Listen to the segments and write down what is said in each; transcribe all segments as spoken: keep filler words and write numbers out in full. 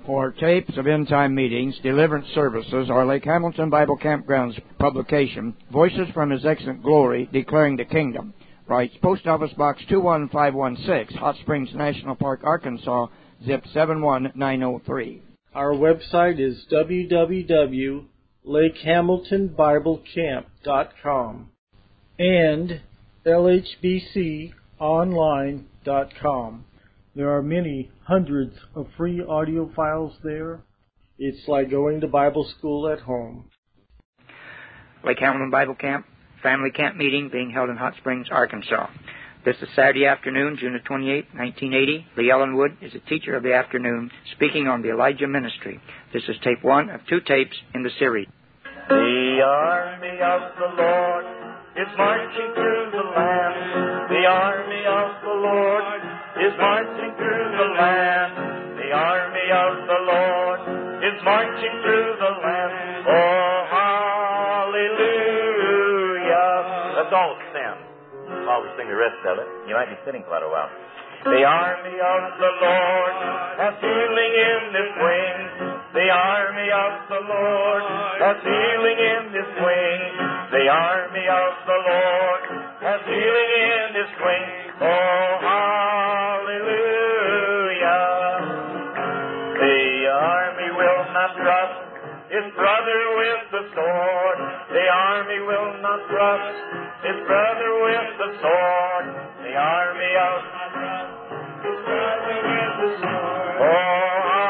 For tapes of end-time meetings, deliverance services, or Lake Hamilton Bible Campground's publication, Voices from His Excellent Glory, Declaring the Kingdom, writes Post Office Box two one five one six, Hot Springs National Park, Arkansas, zip seven one nine zero three. Our website is w w w dot lake hamilton bible camp dot com and l h b c online dot com. There are many hundreds of free audio files there. It's like going to Bible school at home. Lake Hamilton Bible Camp, family camp meeting being held in Hot Springs, Arkansas. This is Saturday afternoon, June twenty-eighth, nineteen eighty. Lee Ellenwood is a teacher of the afternoon speaking on the Elijah Ministry. This is tape one of two tapes in the series. The army of the Lord is marching through the land. The army of the Lord is marching through the land. The army of the Lord is marching through the land. Oh, hallelujah. Let's all stand while we sing the rest of it. You might be sitting quite a while. The army of the Lord has healing in its wings. The army of the Lord has healing in its wings. The army of the Lord has healing in its wings. Oh, hallelujah. The army will not trust its brother with the sword. The army will not trust its brother with the sword. The army of its brother with the sword. Oh,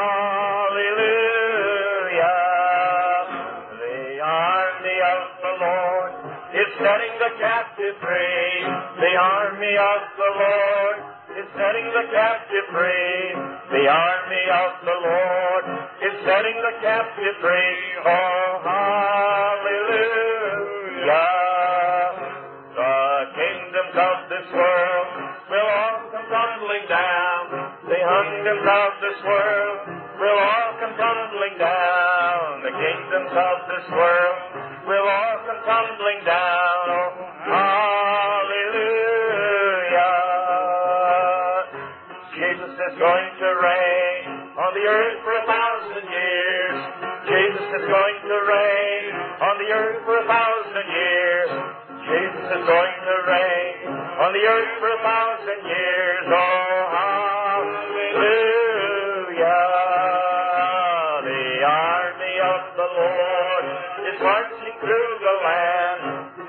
hallelujah. The army of the Lord is setting the captive free. The army of the Lord is setting the captive free. The army of the Lord is setting the captive free. Oh, hallelujah. The kingdoms of this world will all come tumbling down. The kingdoms of this world will all come tumbling down. The kingdoms of this world will all come tumbling down. Oh, hallelujah. Jesus is going to reign on the earth for a thousand years. Jesus is going to reign on the earth for a thousand years. Jesus is going to reign on the earth for a thousand years. Oh, hallelujah. The army of the Lord is marching through the land.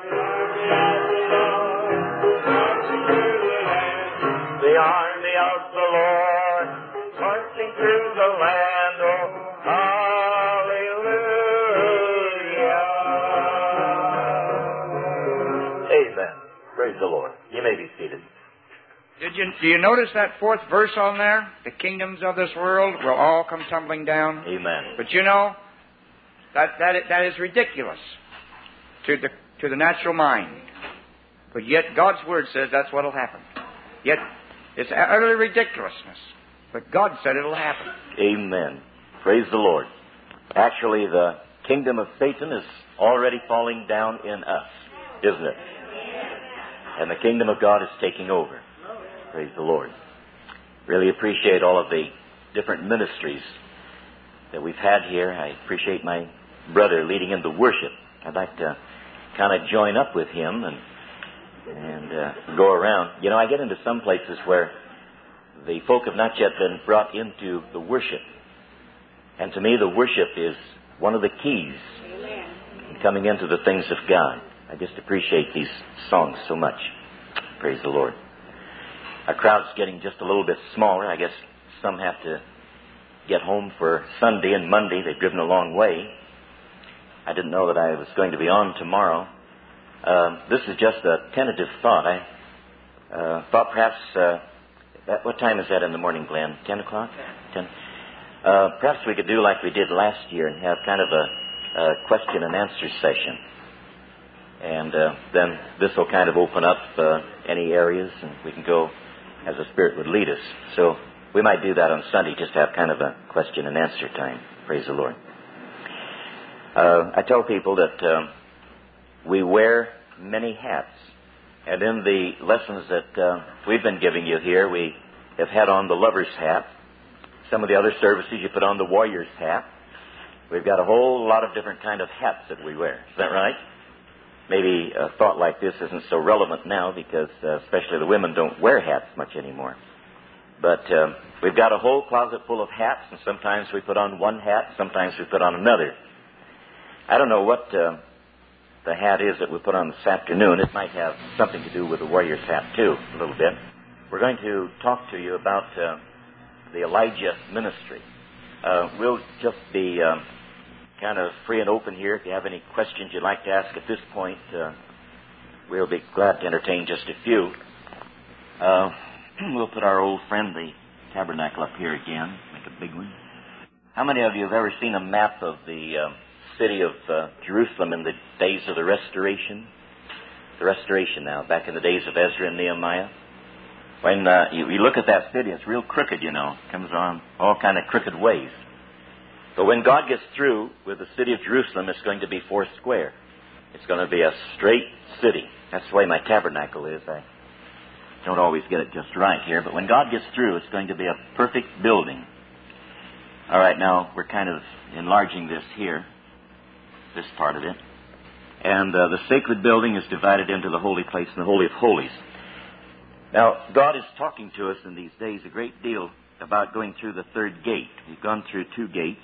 The army of the Lord marching through the land. Oh, hallelujah. Amen. Praise the Lord. You may be seated. Did you, do you notice that fourth verse on there? The kingdoms of this world will all come tumbling down. Amen. But you know, that, that, that is ridiculous to the, to the natural mind. But yet God's Word says that's what will happen. Yet it's utterly ridiculousness. But God said it'll happen. Amen. Praise the Lord. Actually, the kingdom of Satan is already falling down in us, isn't it? And the kingdom of God is taking over. Praise the Lord. Really appreciate all of the different ministries that we've had here. I appreciate my brother leading in the worship. I'd like to kind of join up with him and and uh, go around. You know, I get into some places where the folk have not yet been brought into the worship. And to me, the worship is one of the keys in coming into the things of God. I just appreciate these songs so much. Praise the Lord. Our crowd's getting just a little bit smaller. I guess some have to get home for Sunday and Monday. They've driven a long way. I didn't know that I was going to be on tomorrow. Uh, this is just a tentative thought. I uh, thought perhaps, uh, at what time is that in the morning, Glenn? Ten o'clock? Ten. Uh, perhaps we could do like we did last year and have kind of a, a question and answer session. And uh, then this will kind of open up uh, any areas, and we can go as the Spirit would lead us. So we might do that on Sunday, just have kind of a question and answer time. Praise the Lord. Uh, I tell people that uh, we wear many hats. And in the lessons that uh, we've been giving you here, we have had on the lover's hat, some of the other services, you put on the warrior's hat. We've got a whole lot of different kind of hats that we wear. Is that right? Maybe a thought like this isn't so relevant now because uh, especially the women don't wear hats much anymore. But um, we've got a whole closet full of hats, and sometimes we put on one hat, sometimes we put on another. I don't know what uh, the hat is that we put on this afternoon. It might have something to do with the warrior's hat, too, a little bit. We're going to talk to you about uh, the Elijah ministry. Uh, we'll just be um, kind of free and open here. If you have any questions you'd like to ask at this point, uh, we'll be glad to entertain just a few. Uh, we'll put our old friend, the tabernacle, up here again, make a big one. How many of you have ever seen a map of the uh, city of uh, Jerusalem in the days of the Restoration? The Restoration now, back in the days of Ezra and Nehemiah. When uh, you, you look at that city, it's real crooked, you know. It comes on all kind of crooked ways. But when God gets through with the city of Jerusalem, it's going to be four square. It's going to be a straight city. That's the way my tabernacle is. I don't always get it just right here. But when God gets through, it's going to be a perfect building. All right, now we're kind of enlarging this here, this part of it. And uh, the sacred building is divided into the holy place and the Holy of Holies. Now, God is talking to us in these days a great deal about going through the third gate. We've gone through two gates,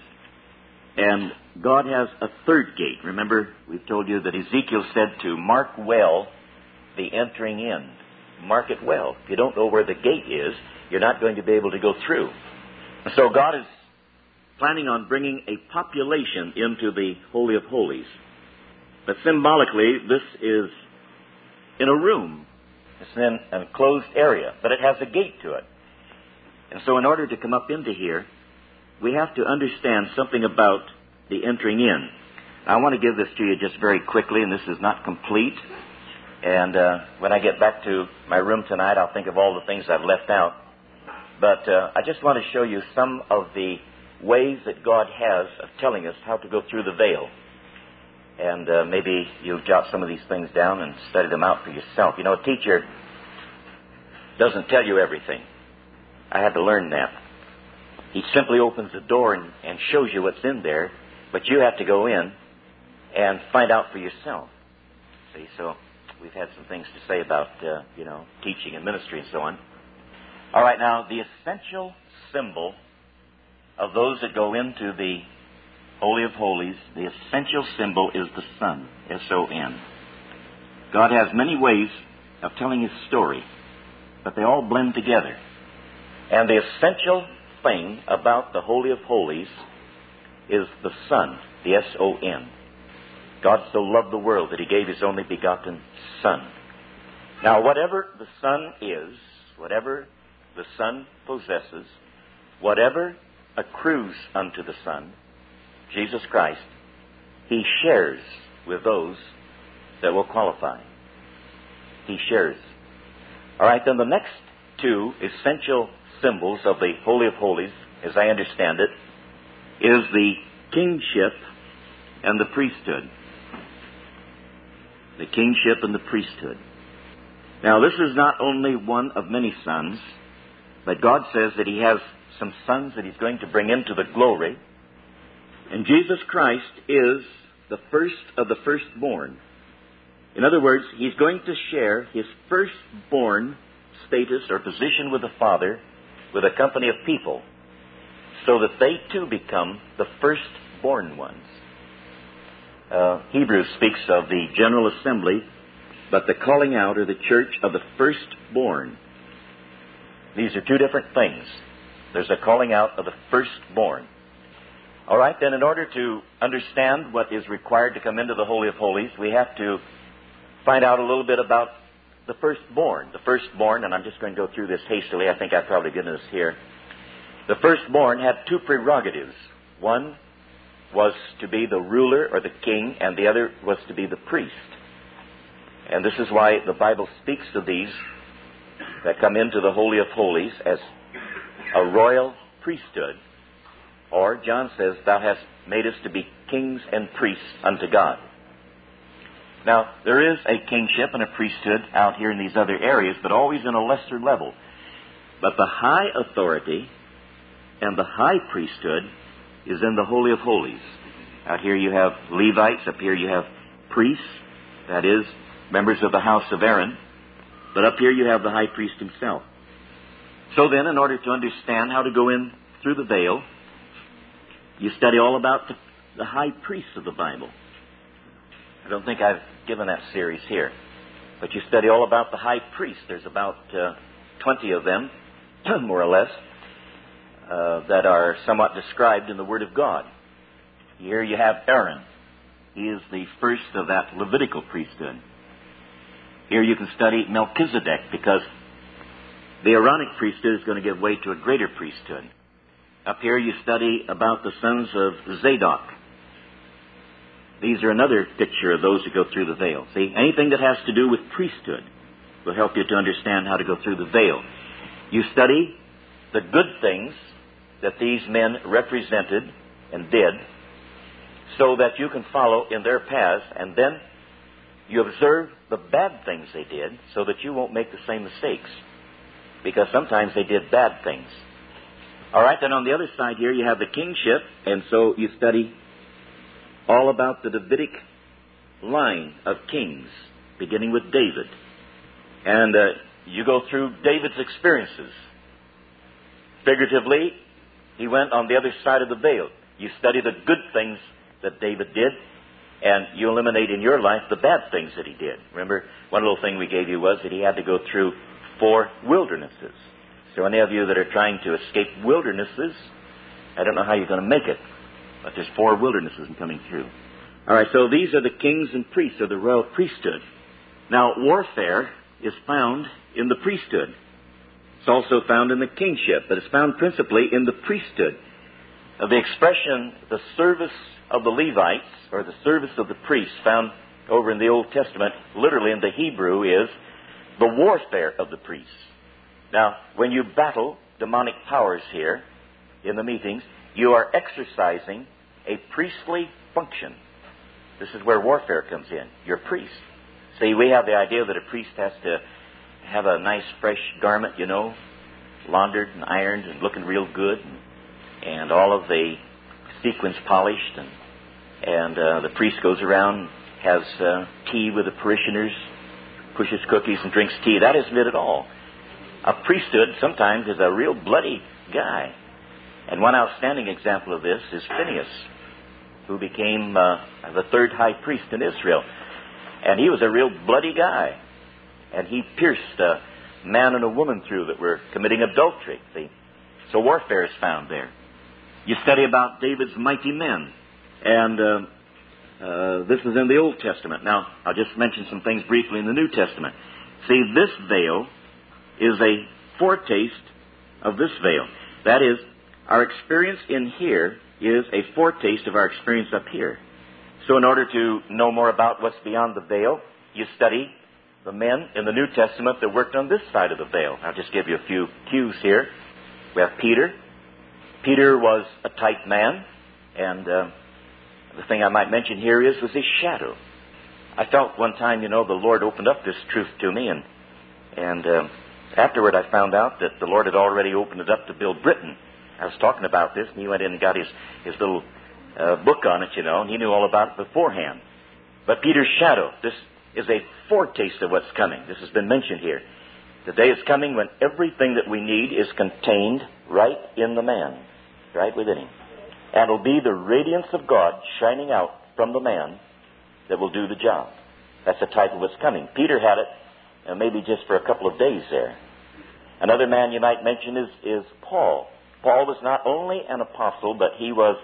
and God has a third gate. Remember, we've told you that Ezekiel said to mark well the entering in. Mark it well. If you don't know where the gate is, you're not going to be able to go through. So God is planning on bringing a population into the Holy of Holies. But symbolically, this is in a room. It's in an enclosed area, but it has a gate to it. And so in order to come up into here, we have to understand something about the entering in. I want to give this to you just very quickly, and this is not complete. And uh, when I get back to my room tonight, I'll think of all the things I've left out. But uh, I just want to show you some of the ways that God has of telling us how to go through the veil. And uh, maybe you'll jot some of these things down and study them out for yourself. You know, a teacher doesn't tell you everything. I had to learn that. He simply opens the door and, and shows you what's in there, but you have to go in and find out for yourself. See, so we've had some things to say about, uh, you know, teaching and ministry and so on. All right, now, the essential symbol of those that go into the Holy of Holies, the essential symbol is the Son, S O N. God has many ways of telling His story, but they all blend together. And the essential thing about the Holy of Holies is the Son, the S O N. God so loved the world that He gave His only begotten Son. Now, whatever the Son is, whatever the Son possesses, whatever accrues unto the Son, Jesus Christ, He shares with those that will qualify. He shares. All right, then the next two essential symbols of the Holy of Holies, as I understand it, is the kingship and the priesthood. The kingship and the priesthood. Now, this is not only one of many sons, but God says that He has some sons that He's going to bring into the glory. And Jesus Christ is the first of the firstborn. In other words, He's going to share His firstborn status or position with the Father with a company of people so that they too become the firstborn ones. Uh, Hebrews speaks of the general assembly, but the calling out or the church of the firstborn. These are two different things. There's a calling out of the firstborn. All right, then in order to understand what is required to come into the Holy of Holies, we have to find out a little bit about the firstborn. The firstborn, and I'm just going to go through this hastily. I think I've probably given this here. The firstborn had two prerogatives. One was to be the ruler or the king, and the other was to be the priest. And this is why the Bible speaks of these that come into the Holy of Holies as a royal priesthood. Or, John says, Thou hast made us to be kings and priests unto God. Now, there is a kingship and a priesthood out here in these other areas, but always in a lesser level. But the high authority and the high priesthood is in the Holy of Holies. Out here you have Levites. Up here you have priests, that is, members of the house of Aaron. But up here you have the high priest himself. So then, in order to understand how to go in through the veil, you study all about the, the high priests of the Bible. I don't think I've given that series here. But you study all about the high priests. There's about uh, twenty of them, more or less, uh, that are somewhat described in the Word of God. Here you have Aaron. He is the first of that Levitical priesthood. Here you can study Melchizedek, because the Aaronic priesthood is going to give way to a greater priesthood. Up here you study about the sons of Zadok. These are another picture of those who go through the veil. See, anything that has to do with priesthood will help you to understand how to go through the veil. You study the good things that these men represented and did, so that you can follow in their paths, and then you observe the bad things they did so that you won't make the same mistakes, because sometimes they did bad things. All right, then on the other side here you have the kingship, and so you study all about the Davidic line of kings, beginning with David. And uh, you go through David's experiences. Figuratively, he went on the other side of the veil. You study the good things that David did, and you eliminate in your life the bad things that he did. Remember, one little thing we gave you was that he had to go through four wildernesses. So any of you that are trying to escape wildernesses, I don't know how you're going to make it, but there's four wildernesses coming through. All right, so these are the kings and priests of the royal priesthood. Now, warfare is found in the priesthood. It's also found in the kingship, but it's found principally in the priesthood. Uh, the expression, the service of the Levites, or the service of the priests, found over in the Old Testament, literally in the Hebrew, is the warfare of the priests. Now, when you battle demonic powers here in the meetings, you are exercising a priestly function. This is where warfare comes in. You're a priest. See, we have the idea that a priest has to have a nice fresh garment, you know, laundered and ironed and looking real good, and, and all of the sequins polished, and and uh, the priest goes around, has uh, tea with the parishioners, pushes cookies and drinks tea. That isn't it at all. A priesthood sometimes is a real bloody guy. And one outstanding example of this is Phineas, who became uh, the third high priest in Israel. And he was a real bloody guy. And he pierced a man and a woman through that were committing adultery. See? So warfare is found there. You study about David's mighty men. And uh, uh, this is in the Old Testament. Now, I'll just mention some things briefly in the New Testament. See, this veil is a foretaste of this veil. That is, our experience in here is a foretaste of our experience up here. So in order to know more about what's beyond the veil, you study the men in the New Testament that worked on this side of the veil. I'll just give you a few cues here. We have Peter. Peter was a tight man, and uh, the thing I might mention here is was his shadow. I felt one time, you know, the Lord opened up this truth to me, and and uh, afterward I found out that the Lord had already opened it up to Bill Britton. I was talking about this, and he went in and got his, his little uh, book on it, you know, and he knew all about it beforehand. But Peter's shadow, this is a foretaste of what's coming. This has been mentioned here. The day is coming when everything that we need is contained right in the man, right within him. And it'll be the radiance of God shining out from the man that will do the job. That's the type of what's coming. Peter had it uh, maybe just for a couple of days there. Another man you might mention is, is Paul. Paul was not only an apostle, but he was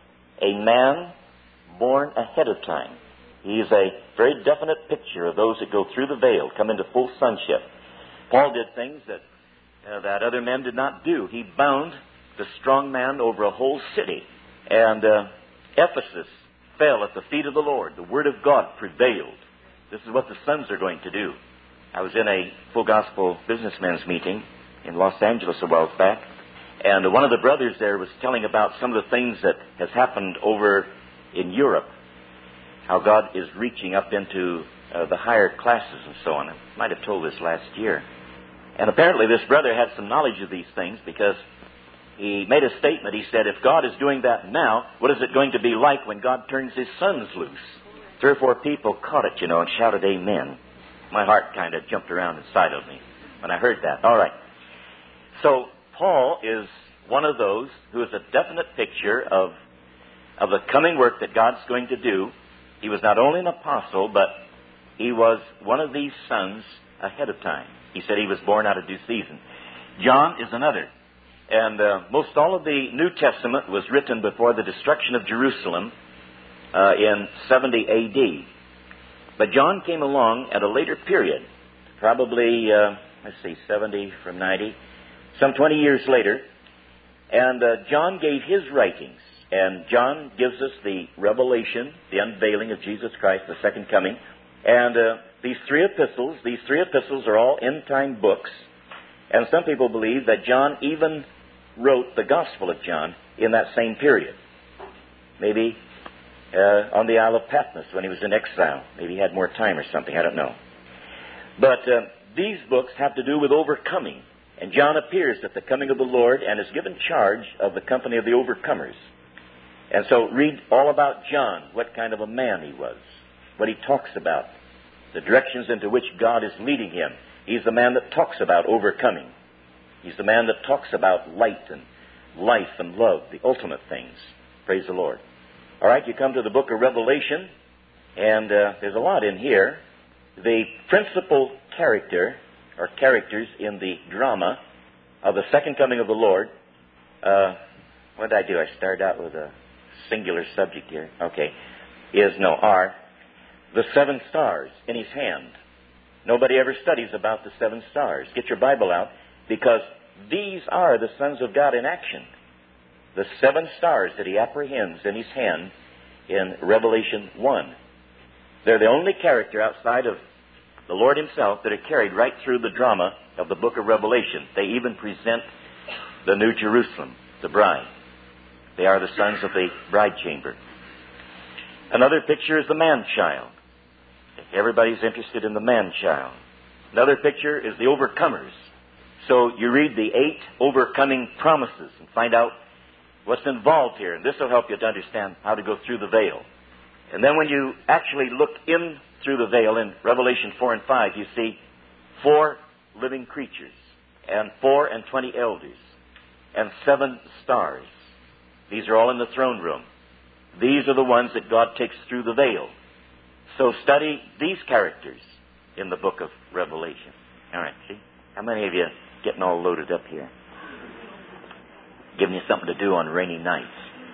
a man born ahead of time. He is a very definite picture of those that go through the veil, come into full sonship. Paul did things that uh, that other men did not do. He bound the strong man over a whole city. And uh, Ephesus fell at the feet of the Lord. The Word of God prevailed. This is what the sons are going to do. I was in a full gospel businessmen's meeting in Los Angeles a while back. And one of the brothers there was telling about some of the things that has happened over in Europe. How God is reaching up into uh, the higher classes and so on. I might have told this last year. And apparently this brother had some knowledge of these things because he made a statement. He said, if God is doing that now, what is it going to be like when God turns His sons loose? Three or four people caught it, you know, and shouted amen. My heart kind of jumped around inside of me when I heard that. All right. So Paul is one of those who is a definite picture of, of the coming work that God's going to do. He was not only an apostle, but he was one of these sons ahead of time. He said he was born out of due season. John is another. And uh, most all of the New Testament was written before the destruction of Jerusalem uh, in seventy A D. But John came along at a later period, probably, uh, let's see, seventy from ninety, some twenty years later. And uh, John gave his writings. And John gives us the revelation, the unveiling of Jesus Christ, the second coming. And uh, these three epistles, these three epistles are all end-time books. And some people believe that John even wrote the Gospel of John in that same period. Maybe uh, on the Isle of Patmos when he was in exile. Maybe he had more time or something, I don't know. But uh, these books have to do with overcoming. And John appears at the coming of the Lord and is given charge of the company of the overcomers. And so read all about John, what kind of a man he was, what he talks about, the directions into which God is leading him. He's the man that talks about overcoming. He's the man that talks about light and life and love, the ultimate things. Praise the Lord. All right, you come to the book of Revelation, and uh, there's a lot in here. The principal character, or characters in the drama of the second coming of the Lord, uh, what did I do? I started out with a singular subject here. Okay. Is, no, are the seven stars in his hand. Nobody ever studies about the seven stars. Get your Bible out, because these are the sons of God in action. The seven stars that he apprehends in his hand in Revelation one. They're the only character outside of the Lord himself that are carried right through the drama of the book of Revelation. They even present the New Jerusalem, the bride. They are the sons of the bride chamber. Another picture is the man-child. Everybody's interested in the man-child. Another picture is the overcomers. So you read the eight overcoming promises and find out what's involved here. And this will help you to understand how to go through the veil. And then when you actually look in through the veil in Revelation four and five, you see four living creatures and four and twenty elders and seven stars. These are all in the throne room. These are the ones that God takes through the veil. So study these characters in the book of Revelation. All right, see? How many of you getting all loaded up here? Giving you something to do on rainy nights.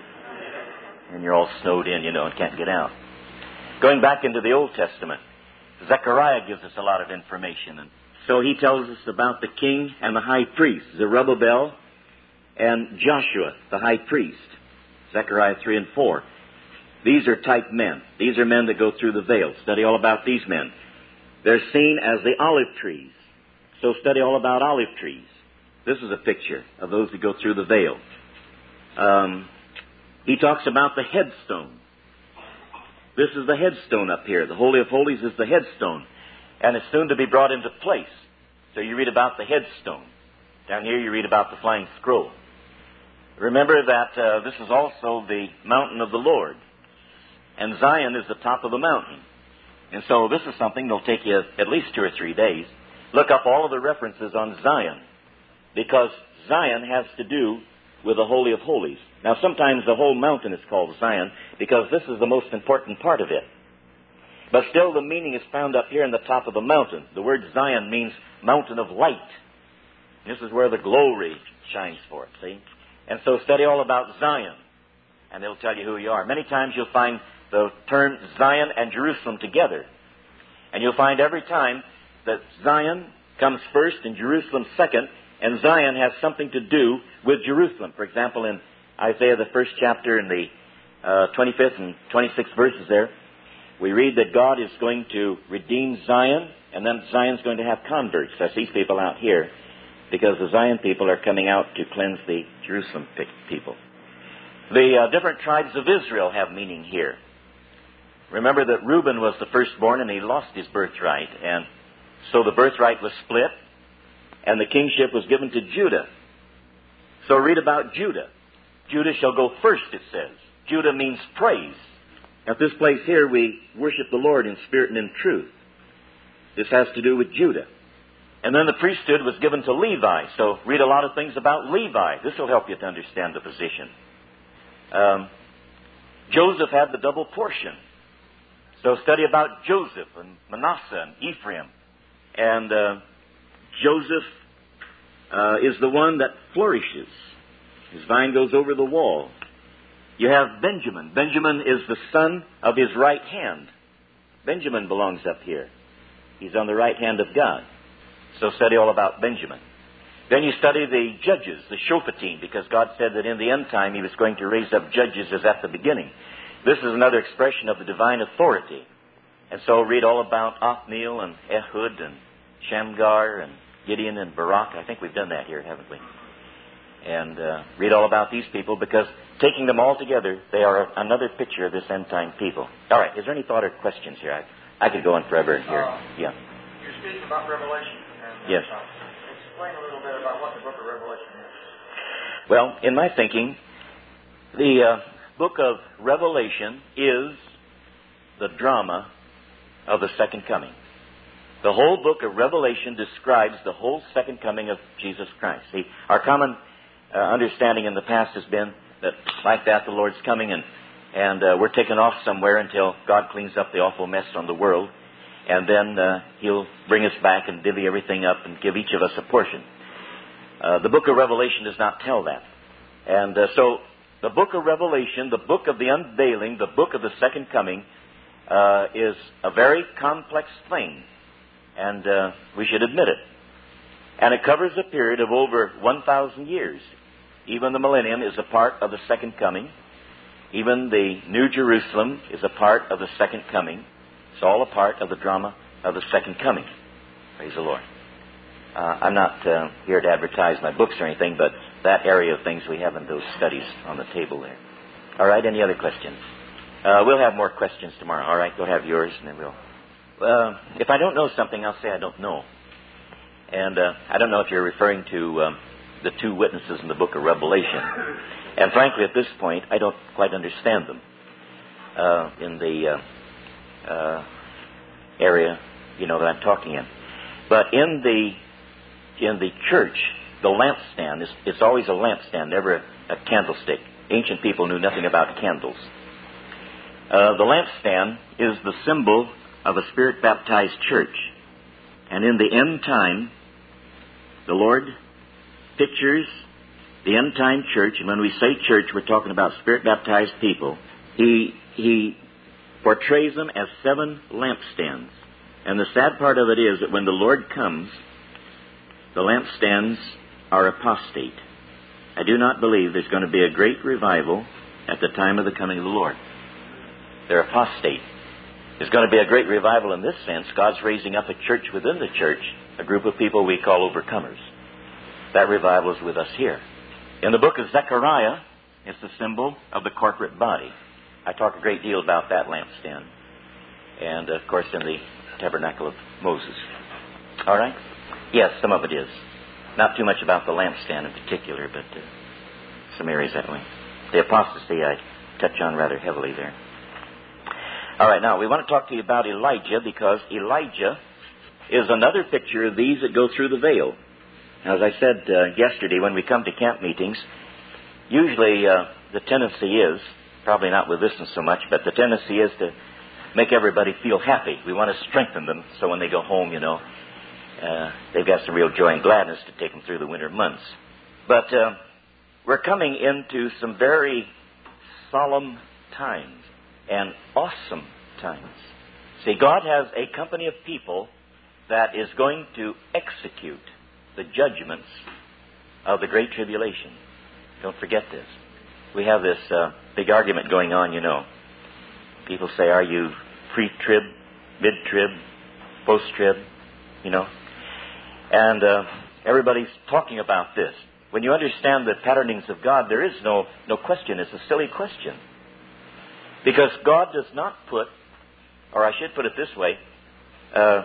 And you're all snowed in, you know, and can't get out. Going back into the Old Testament, Zechariah gives us a lot of information. And so he tells us about the king and the high priest, Zerubbabel and Joshua, the high priest. Zechariah three and four. These are type men. These are men that go through the veil. Study all about these men. They're seen as the olive trees. So study all about olive trees. This is a picture of those that go through the veil. Um, he talks about the headstone. This is the headstone up here. The Holy of Holies is the headstone. And it's soon to be brought into place. So you read about the headstone. Down here you read about the flying scroll. Remember that uh, this is also the mountain of the Lord. And Zion is the top of the mountain. And so this is something that'll take you at least two or three days. Look up all of the references on Zion. Because Zion has to do with the Holy of Holies. Now sometimes the whole mountain is called Zion because this is the most important part of it. But still the meaning is found up here in the top of the mountain. The word Zion means mountain of light. This is where the glory shines forth, see? And so study all about Zion, and it'll tell you who you are. Many times you'll find the term Zion and Jerusalem together. And you'll find every time that Zion comes first and Jerusalem second, and Zion has something to do with Jerusalem. For example, in Isaiah, the first chapter, in the uh, twenty-fifth and twenty-sixth verses there, we read that God is going to redeem Zion, and then Zion's going to have converts. That's these people out here, because the Zion people are coming out to cleanse the Jerusalem people. The uh, different tribes of Israel have meaning here. Remember that Reuben was the firstborn, and he lost his birthright, and so the birthright was split, and the kingship was given to Judah. So read about Judah. Judah shall go first, it says. Judah means praise. At this place here, we worship the Lord in spirit and in truth. This has to do with Judah. And then the priesthood was given to Levi. So read a lot of things about Levi. This will help you to understand the position. Um, Joseph had the double portion. So study about Joseph and Manasseh and Ephraim. And uh, Joseph uh, is the one that flourishes. His vine goes over the wall. You have Benjamin. Benjamin is the son of his right hand. Benjamin belongs up here. He's on the right hand of God. So study all about Benjamin. Then you study the judges, the Shophatim, because God said that in the end time He was going to raise up judges as at the beginning. This is another expression of the divine authority. And so read all about Othniel and Ehud and Shamgar and Gideon and Barak. I think we've done that here, haven't we? And uh, read all about these people, because taking them all together, they are another picture of this end-time people. All right, is there any thought or questions here? I, I could go on forever here. Uh, yeah. You're speaking about Revelation. And, yes. Uh, explain a little bit about what the book of Revelation is. Well, in my thinking, the uh, book of Revelation is the drama of the second coming. The whole book of Revelation describes the whole second coming of Jesus Christ. See, our common uh, understanding in the past has been that like that the Lord's coming and, and uh, we're taken off somewhere until God cleans up the awful mess on the world, and then uh, He'll bring us back and divvy everything up and give each of us a portion. Uh, the book of Revelation does not tell that. And uh, so the book of Revelation, the book of the unveiling, the book of the second coming, uh, is a very complex thing. And uh, we should admit it. And it covers a period of over one thousand years. Even the millennium is a part of the second coming. Even the New Jerusalem is a part of the second coming. It's all a part of the drama of the second coming. Praise the Lord. Uh, I'm not uh, here to advertise my books or anything, but that area of things we have in those studies on the table there. All right, any other questions? Uh, we'll have more questions tomorrow. All right, go have yours, and then we'll... Uh, if I don't know something, I'll say I don't know. And uh, I don't know if you're referring to um, the two witnesses in the book of Revelation. And frankly, at this point, I don't quite understand them uh, in the uh, uh, area, you know, that I'm talking in. But in the in the church, the lampstand, is it's always a lampstand, never a, a candlestick. Ancient people knew nothing about candles. Uh, the lampstand is the symbol of a Spirit-baptized church. And in the end time, the Lord pictures the end-time church. And when we say church, we're talking about Spirit-baptized people. He, he portrays them as seven lampstands. And the sad part of it is that when the Lord comes, the lampstands are apostate. I do not believe there's going to be a great revival at the time of the coming of the Lord. They're apostate. There's going to be a great revival in this sense. God's raising up a church within the church, a group of people we call overcomers. That revival is with us here. In the book of Zechariah, it's the symbol of the corporate body. I talk a great deal about that lampstand. And, of course, in the tabernacle of Moses. All right? Yes, some of it is. Not too much about the lampstand in particular, but uh, some areas that way. The apostasy I touch on rather heavily there. All right, now we want to talk to you about Elijah, because Elijah is another picture of these that go through the veil. Now, as I said uh, yesterday, when we come to camp meetings, usually uh, the tendency is, probably not with this one so much, but the tendency is to make everybody feel happy. We want to strengthen them so when they go home, you know, uh, they've got some real joy and gladness to take them through the winter months. But uh, we're coming into some very solemn times. And awesome times. See, God has a company of people that is going to execute the judgments of the Great Tribulation. Don't forget this. We have this uh, big argument going on, you know. People say, are you pre-trib, mid-trib, post-trib, you know? And uh, everybody's talking about this. When you understand the patternings of God, there is no, no question. It's a silly question. Because God does not put, or I should put it this way, uh,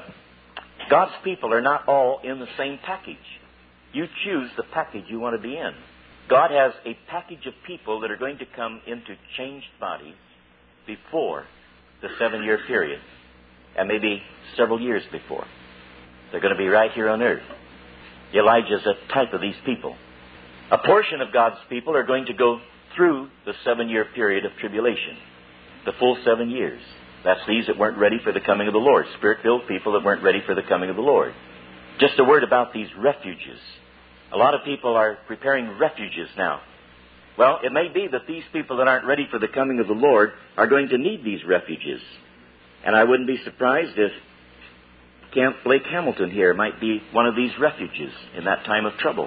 God's people are not all in the same package. You choose the package you want to be in. God has a package of people that are going to come into changed bodies before the seven-year period, and maybe several years before. They're going to be right here on earth. Elijah's a type of these people. A portion of God's people are going to go through the seven-year period of tribulation, the full seven years. That's these that weren't ready for the coming of the Lord, Spirit-filled people that weren't ready for the coming of the Lord. Just a word about these refuges. A lot of people are preparing refuges now. Well, it may be that these people that aren't ready for the coming of the Lord are going to need these refuges. And I wouldn't be surprised if Camp Lake Hamilton here might be one of these refuges in that time of trouble.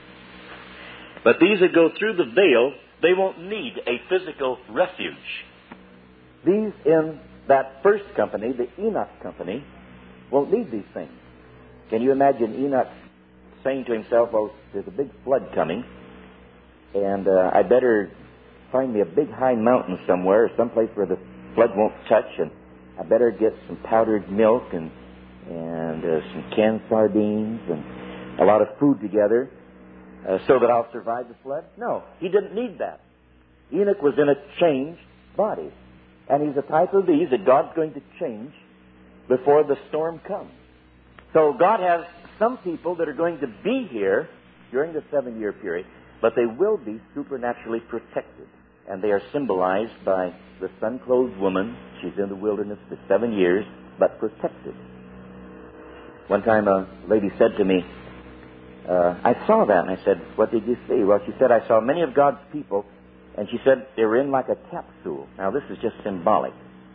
But these that go through the veil, they won't need a physical refuge. These in that first company, the Enoch company, won't need these things. Can you imagine Enoch saying to himself, well, there's a big flood coming, and uh, I better find me a big high mountain somewhere, or someplace where the flood won't touch, and I better get some powdered milk and and uh, some canned sardines and a lot of food together uh, so that I'll survive the flood? No, he didn't need that. Enoch was in a changed body. And he's a type of these that God's going to change before the storm comes. So God has some people that are going to be here during the seven-year period, but they will be supernaturally protected. And they are symbolized by the sun-clothed woman. She's in the wilderness for seven years, but protected. One time a lady said to me, uh, I saw that, and I said, what did you see? Well, she said, I saw many of God's people, and she said they were in like a capsule. Now, this is just symbolic.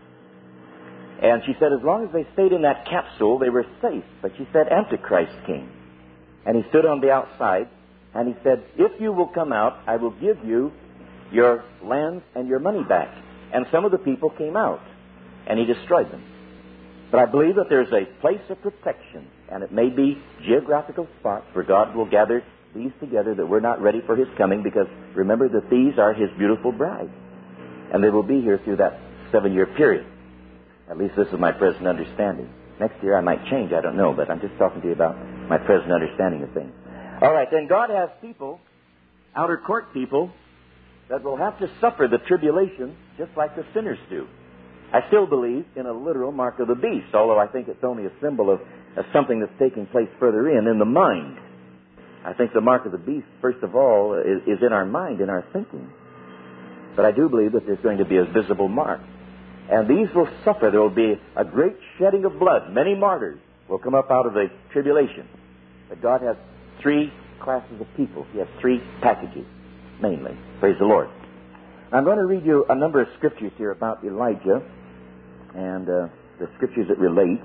And she said as long as they stayed in that capsule, they were safe. But she said Antichrist came. And he stood on the outside, and he said, if you will come out, I will give you your lands and your money back. And some of the people came out, and he destroyed them. But I believe that there's a place of protection, and it may be geographical spots where God will gather these together that we're not ready for His coming, because remember that these are His beautiful bride. And they will be here through that seven-year period. At least this is my present understanding. Next year I might change, I don't know, but I'm just talking to you about my present understanding of things. All right, then God has people, outer court people, that will have to suffer the tribulation just like the sinners do. I still believe in a literal mark of the beast, although I think it's only a symbol of, of something that's taking place further in, in the mind. I think the mark of the beast, first of all, is, is in our mind, in our thinking. But I do believe that there's going to be a visible mark. And these will suffer. There will be a great shedding of blood. Many martyrs will come up out of the tribulation. But God has three classes of people. He has three packages, mainly. Praise the Lord. I'm going to read you a number of scriptures here about Elijah and uh, the scriptures that relate.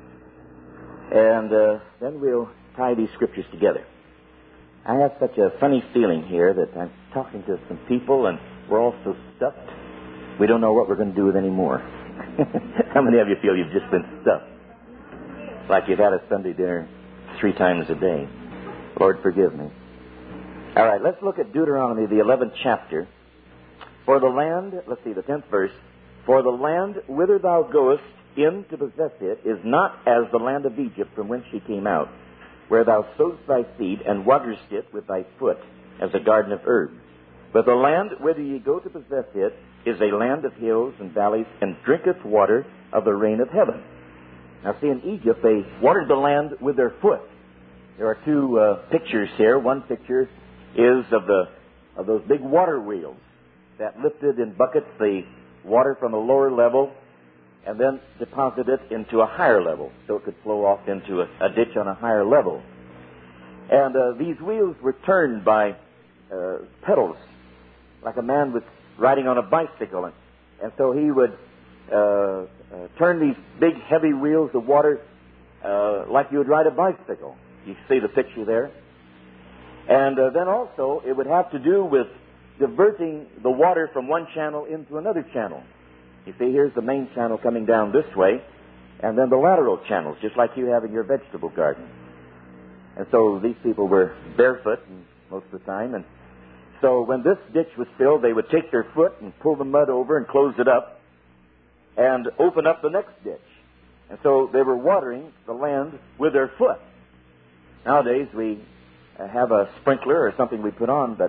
And uh, then we'll tie these scriptures together. I have such a funny feeling here that I'm talking to some people and we're all so stuffed, we don't know what we're going to do with any more. How many of you feel you've just been stuffed? Like you've had a Sunday dinner three times a day. Lord, forgive me. All right, let's look at Deuteronomy, the eleventh chapter. For the land, let's see, the tenth verse. For the land whither thou goest in to possess it is not as the land of Egypt from whence she came out, where thou sowest thy seed and waterest it with thy foot, as a garden of herbs. But the land whither ye go to possess it is a land of hills and valleys, and drinketh water of the rain of heaven. Now see, in Egypt, they watered the land with their foot. There are two uh, pictures here. One picture is of the of those big water wheels that lifted in buckets the water from a lower level and then deposited it into a higher level so it could flow off into a, a ditch on a higher level. And uh, these wheels were turned by uh, pedals, like a man was riding on a bicycle. And, and so he would uh, uh, turn these big, heavy wheels of water uh, like you would ride a bicycle. You see the picture there? And uh, then also it would have to do with diverting the water from one channel into another channel. You see, here's the main channel coming down this way, and then the lateral channels, just like you have in your vegetable garden. And so these people were barefoot most of the time, and so when this ditch was filled, they would take their foot and pull the mud over and close it up and open up the next ditch. And so they were watering the land with their foot. Nowadays we have a sprinkler or something we put on, but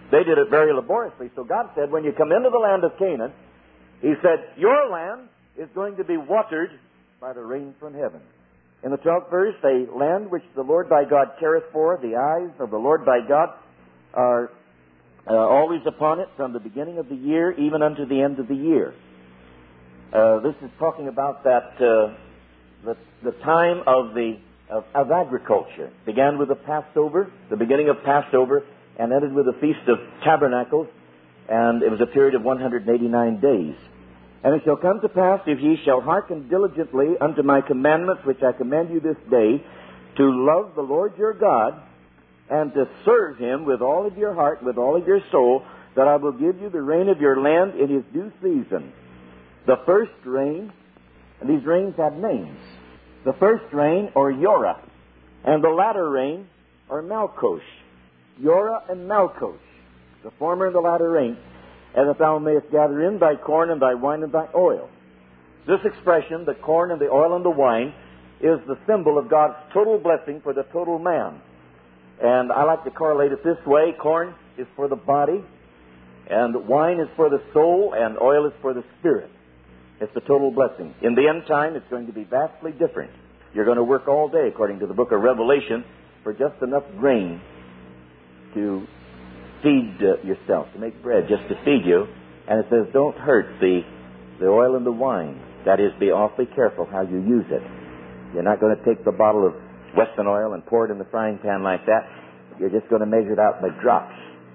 They did it very laboriously. So God said, when you come into the land of Canaan, He said, your land is going to be watered by the rain from heaven. In the twelfth verse, a land which the Lord thy God careth for, the eyes of the Lord thy God are uh, always upon it from the beginning of the year even unto the end of the year. Uh, this is talking about that uh, the, the time of the of, of agriculture. Began with the Passover, the beginning of Passover, and ended with the Feast of Tabernacles, and it was a period of one hundred eighty-nine days. And it shall come to pass, if ye shall hearken diligently unto my commandments, which I command you this day, to love the Lord your God, and to serve Him with all of your heart, with all of your soul, that I will give you the rain of your land in His due season. The first rain, and these rains have names. The first rain, or Yorah, and the latter rain, or Malkosh. Yorah and Malkosh, the former and the latter rain, and that thou mayest gather in thy corn and thy wine and thy oil. This expression, the corn and the oil and the wine, is the symbol of God's total blessing for the total man. And I like to correlate it this way. Corn is for the body, and wine is for the soul, and oil is for the spirit. It's the total blessing. In the end time, it's going to be vastly different. You're going to work all day, according to the book of Revelation, for just enough grain to feed uh, yourself, to make bread, just to feed you. And it says, don't hurt the, the oil and the wine. That is, be awfully careful how you use it. You're not going to take the bottle of Weston oil and pour it in the frying pan like that. You're just going to measure it out by drops.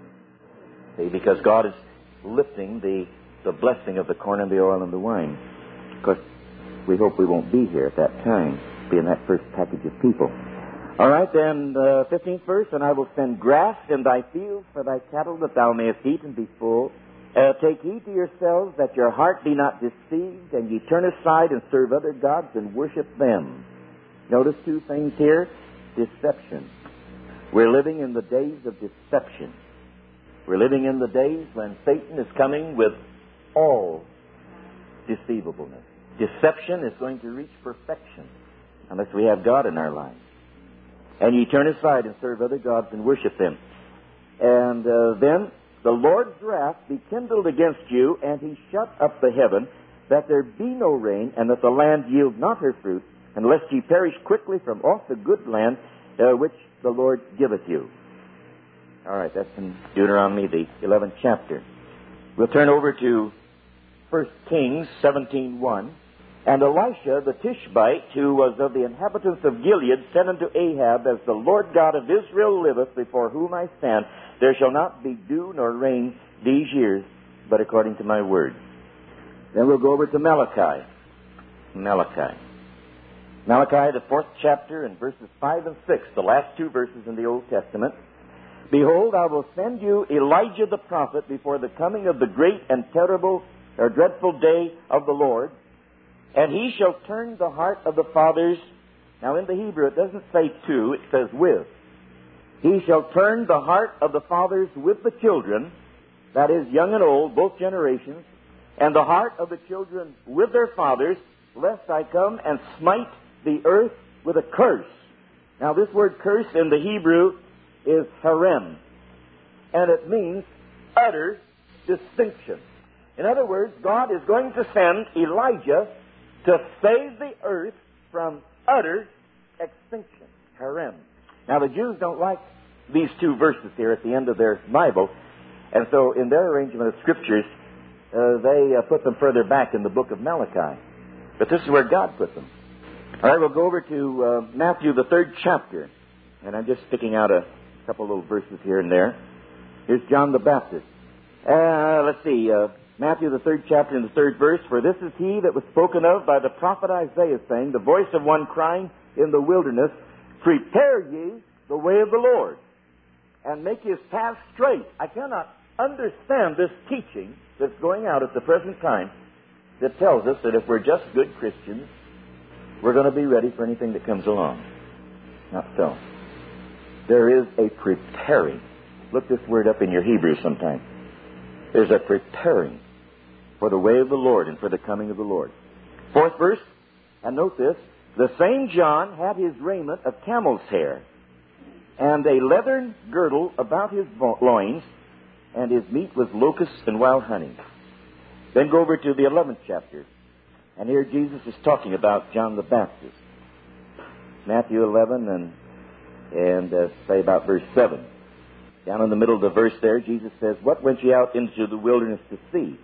See, because God is lifting the, the blessing of the corn and the oil and the wine. Of course, we hope we won't be here at that time, be in that first package of people. All right, then, the fifteenth verse, and I will send grass in thy fields for thy cattle, that thou mayest eat and be full. Uh, take heed to yourselves, that your heart be not deceived, and ye turn aside and serve other gods and worship them. Notice two things here. Deception. We're living in the days of deception. We're living in the days when Satan is coming with all deceivableness. Deception is going to reach perfection unless we have God in our lives. And ye turn aside and serve other gods and worship them. And uh, then the Lord's wrath be kindled against you, and He shut up the heaven, that there be no rain, and that the land yield not her fruit, unless ye perish quickly from off the good land uh, which the Lord giveth you. All right, that's in Deuteronomy, the eleventh chapter. We'll turn over to First Kings seventeen one. And Elisha the Tishbite, who was of the inhabitants of Gilead, said unto Ahab, as the Lord God of Israel liveth, before whom I stand, there shall not be dew nor rain these years, but according to my word. Then we'll go over to Malachi. Malachi. Malachi, the fourth chapter, and verses five and six, the last two verses in the Old Testament. Behold, I will send you Elijah the prophet before the coming of the great and terrible or dreadful day of the Lord. And he shall turn the heart of the fathers. Now in the Hebrew it doesn't say to, it says with. He shall turn the heart of the fathers with the children, that is, young and old, both generations, and the heart of the children with their fathers, lest I come and smite the earth with a curse. Now this word curse in the Hebrew is harem, and it means utter distinction. In other words, God is going to send Elijah to save the earth from utter extinction. Harem. Now, the Jews don't like these two verses here at the end of their Bible, and so in their arrangement of scriptures, uh, they uh, put them further back in the book of Malachi. But this is where God put them. All right, we'll go over to uh, Matthew, the third chapter, and I'm just picking out a couple little verses here and there. Here's John the Baptist. Uh, let's see, uh, Matthew, the third chapter, and the third verse. For this is he that was spoken of by the prophet Isaiah, saying, the voice of one crying in the wilderness, prepare ye the way of the Lord, and make his path straight. I cannot understand this teaching that's going out at the present time that tells us that if we're just good Christians, we're going to be ready for anything that comes along. Not so. There is a preparing. Look this word up in your Hebrew sometime. There's a preparing for the way of the Lord and for the coming of the Lord. Fourth verse, and note this, the same John had his raiment of camel's hair, and a leathern girdle about his loins, and his meat was locusts and wild honey. Then go over to the eleventh chapter, and here Jesus is talking about John the Baptist. Matthew eleven and, and uh, say about verse seven. Down in the middle of the verse there, Jesus says, "What went ye out into the wilderness to see?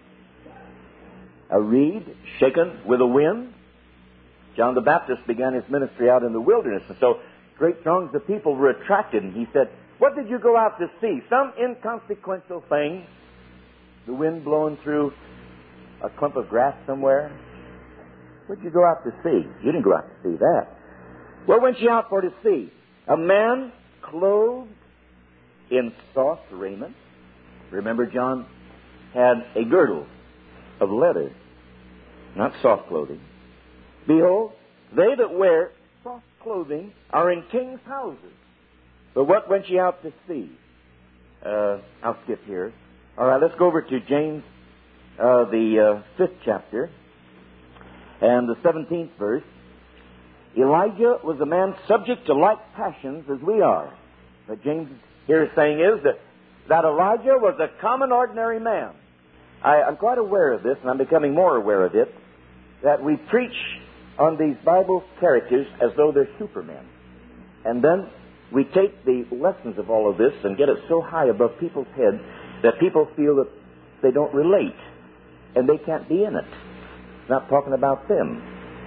A reed shaken with a wind?" John the Baptist began his ministry out in the wilderness, and so great throngs of people were attracted, and he said, "What did you go out to see? Some inconsequential thing? The wind blowing through a clump of grass somewhere? What did you go out to see? You didn't go out to see that. What went you out for to see? A man clothed in soft raiment." Remember, John had a girdle of leather, not soft clothing. "Behold, they that wear soft clothing are in kings' houses. But what went ye out to see?" Uh, I'll skip here. All right, let's go over to James, uh, the uh, fifth chapter, and the seventeenth verse. "Elijah was a man subject to like passions as we are." What James here is saying is that, that Elijah was a common, ordinary man. I, I'm quite aware of this, and I'm becoming more aware of it, that we preach on these Bible characters as though they're supermen. And then we take the lessons of all of this and get it so high above people's heads that people feel that they don't relate and they can't be in it. It's not talking about them.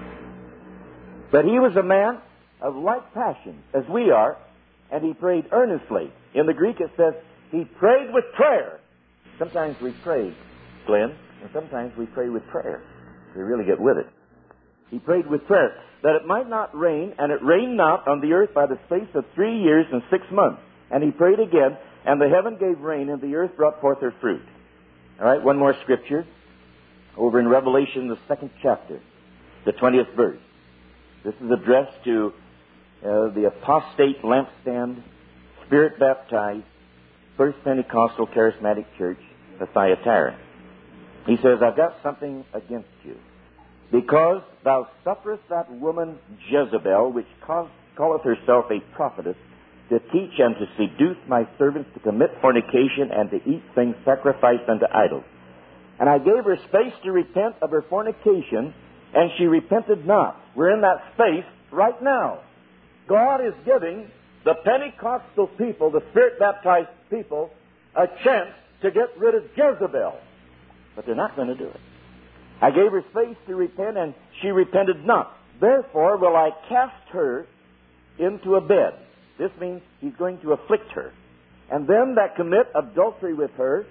But he was a man of like passion as we are, and he prayed earnestly. In the Greek it says he prayed with prayer. Sometimes we pray, Glenn, and sometimes we pray with prayer. We really get with it. He prayed with prayer that it might not rain, and it rained not on the earth by the space of three years and six months. And he prayed again, and the heaven gave rain, and the earth brought forth her fruit. All right, one more scripture. Over in Revelation, the second chapter, the twentieth verse. This is addressed to uh, the apostate lampstand, spirit-baptized, First Pentecostal Charismatic Church of Thyatira. He says, "I've got something against you, because thou sufferest that woman Jezebel, which calleth herself a prophetess, to teach and to seduce my servants to commit fornication and to eat things sacrificed unto idols. And I gave her space to repent of her fornication, and she repented not." We're in that space right now. God is giving the Pentecostal people, the Spirit-baptized people, a chance to get rid of Jezebel. But they're not going to do it. "I gave her space to repent, and she repented not. Therefore will I cast her into a bed." This means he's going to afflict her. "And them that commit adultery with her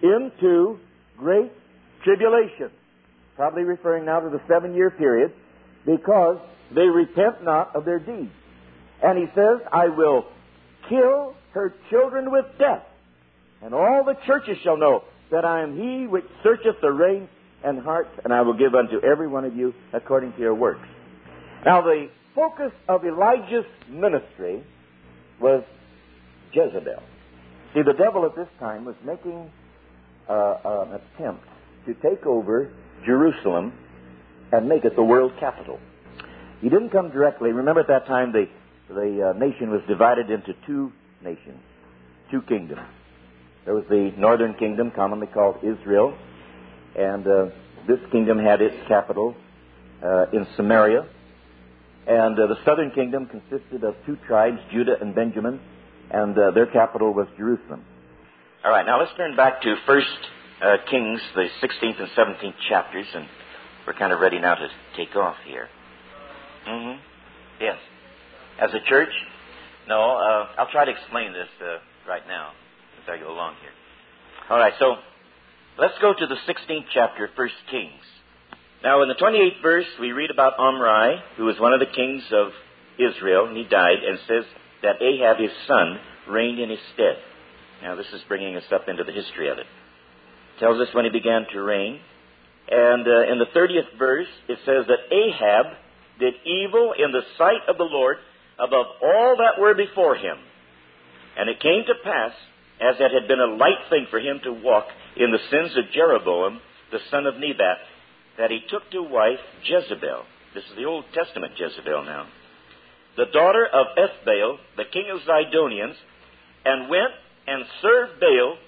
into great tribulation." Probably referring now to the seven-year period, because they repent not of their deeds. And he says, "I will kill her children with death, and all the churches shall know that I am he which searcheth the reins and hearts, and I will give unto every one of you according to your works." Now, the focus of Elijah's ministry was Jezebel. See, the devil at this time was making uh, an attempt to take over Jerusalem and make it the world capital. He didn't come directly. Remember, at that time, the, the uh, nation was divided into two nations, two kingdoms. There was the northern kingdom, commonly called Israel, and uh, this kingdom had its capital uh, in Samaria. And uh, the southern kingdom consisted of two tribes, Judah and Benjamin, and uh, their capital was Jerusalem. All right, now let's turn back to First uh, Kings, the sixteenth and seventeenth chapters, and we're kind of ready now to take off here. Mm-hmm. Yes. As a church? No, uh, I'll try to explain this uh, right now as I go along here. All right, so let's go to the sixteenth chapter, First Kings. Now, in the twenty-eighth verse, we read about Omri, who was one of the kings of Israel, and he died, and says that Ahab, his son, reigned in his stead. Now, this is bringing us up into the history of it. It tells us when he began to reign. And uh, in the thirtieth verse, it says that Ahab did evil in the sight of the Lord above all that were before him. And it came to pass, as it had been a light thing for him to walk in the sins of Jeroboam, the son of Nebat, that he took to wife Jezebel. This is the Old Testament Jezebel now. The daughter of Ethbaal, the king of Zidonians, and went and served Baal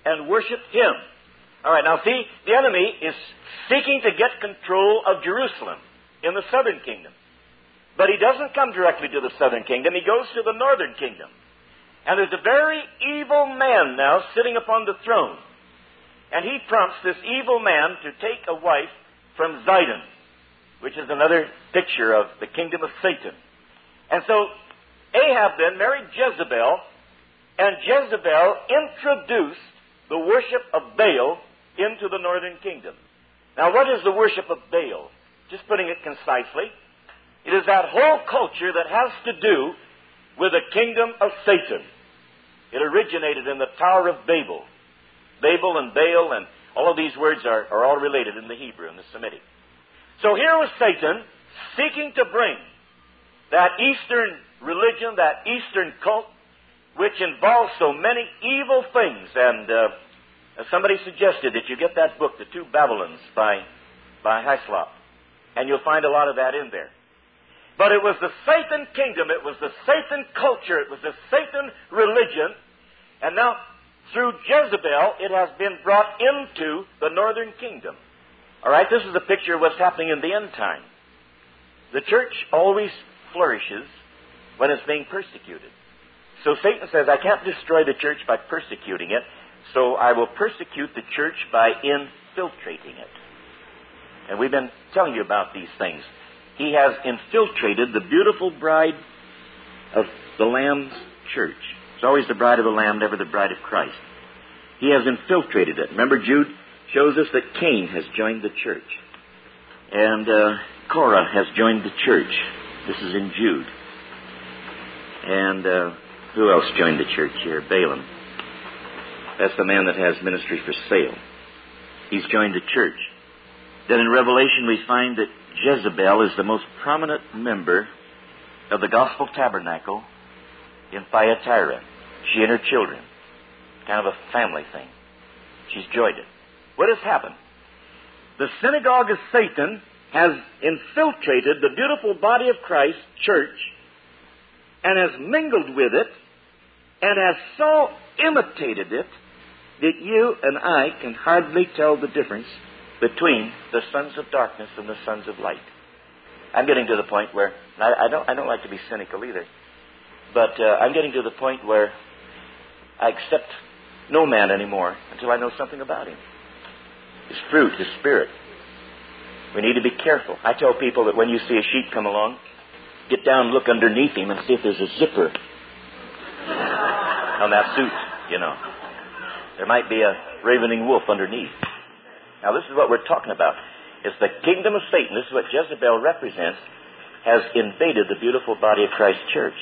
and worship him. All right, now see, the enemy is seeking to get control of Jerusalem in the southern kingdom. But he doesn't come directly to the southern kingdom. He goes to the northern kingdom. And there's a very evil man now sitting upon the throne. And he prompts this evil man to take a wife from Zidon, which is another picture of the kingdom of Satan. And so Ahab then married Jezebel, and Jezebel introduced the worship of Baal into the northern kingdom. Now, what is the worship of Baal? Just putting it concisely, it is that whole culture that has to do with the kingdom of Satan. It originated in the Tower of Babel. Babel and Baal and all of these words are, are all related in the Hebrew and the Semitic. So here was Satan seeking to bring that Eastern religion, that Eastern cult, which involves so many evil things. And uh, somebody suggested that you get that book, The Two Babylons, by, by Hyslop. And you'll find a lot of that in there. But it was the Satan kingdom, it was the Satan culture, it was the Satan religion. And now, through Jezebel, it has been brought into the northern kingdom. All right, this is a picture of what's happening in the end time. The church always flourishes when it's being persecuted. So Satan says, I can't destroy the church by persecuting it, so I will persecute the church by infiltrating it. And we've been telling you about these things. He has infiltrated the beautiful bride of the Lamb's church. It's always the bride of the Lamb, never the bride of Christ. He has infiltrated it. Remember, Jude shows us that Cain has joined the church. And uh, Korah has joined the church. This is in Jude. And uh, who else joined the church here? Balaam. That's the man that has ministry for sale. He's joined the church. Then in Revelation we find that Jezebel is the most prominent member of the Gospel Tabernacle in Thyatira. She and her children. Kind of a family thing. She's joined it. What has happened? The synagogue of Satan has infiltrated the beautiful body of Christ, church, and has mingled with it, and has so imitated it that you and I can hardly tell the difference between the sons of darkness and the sons of light. I'm getting to the point where, I, I don't I don't like to be cynical either, but uh, I'm getting to the point where I accept no man anymore until I know something about him. His fruit, his spirit. We need to be careful. I tell people that when you see a sheep come along, get down, look underneath him, and see if there's a zipper on that suit, you know. There might be a ravening wolf underneath. Now, this is what we're talking about. It's the kingdom of Satan. This is what Jezebel represents, has invaded the beautiful body of Christ's church.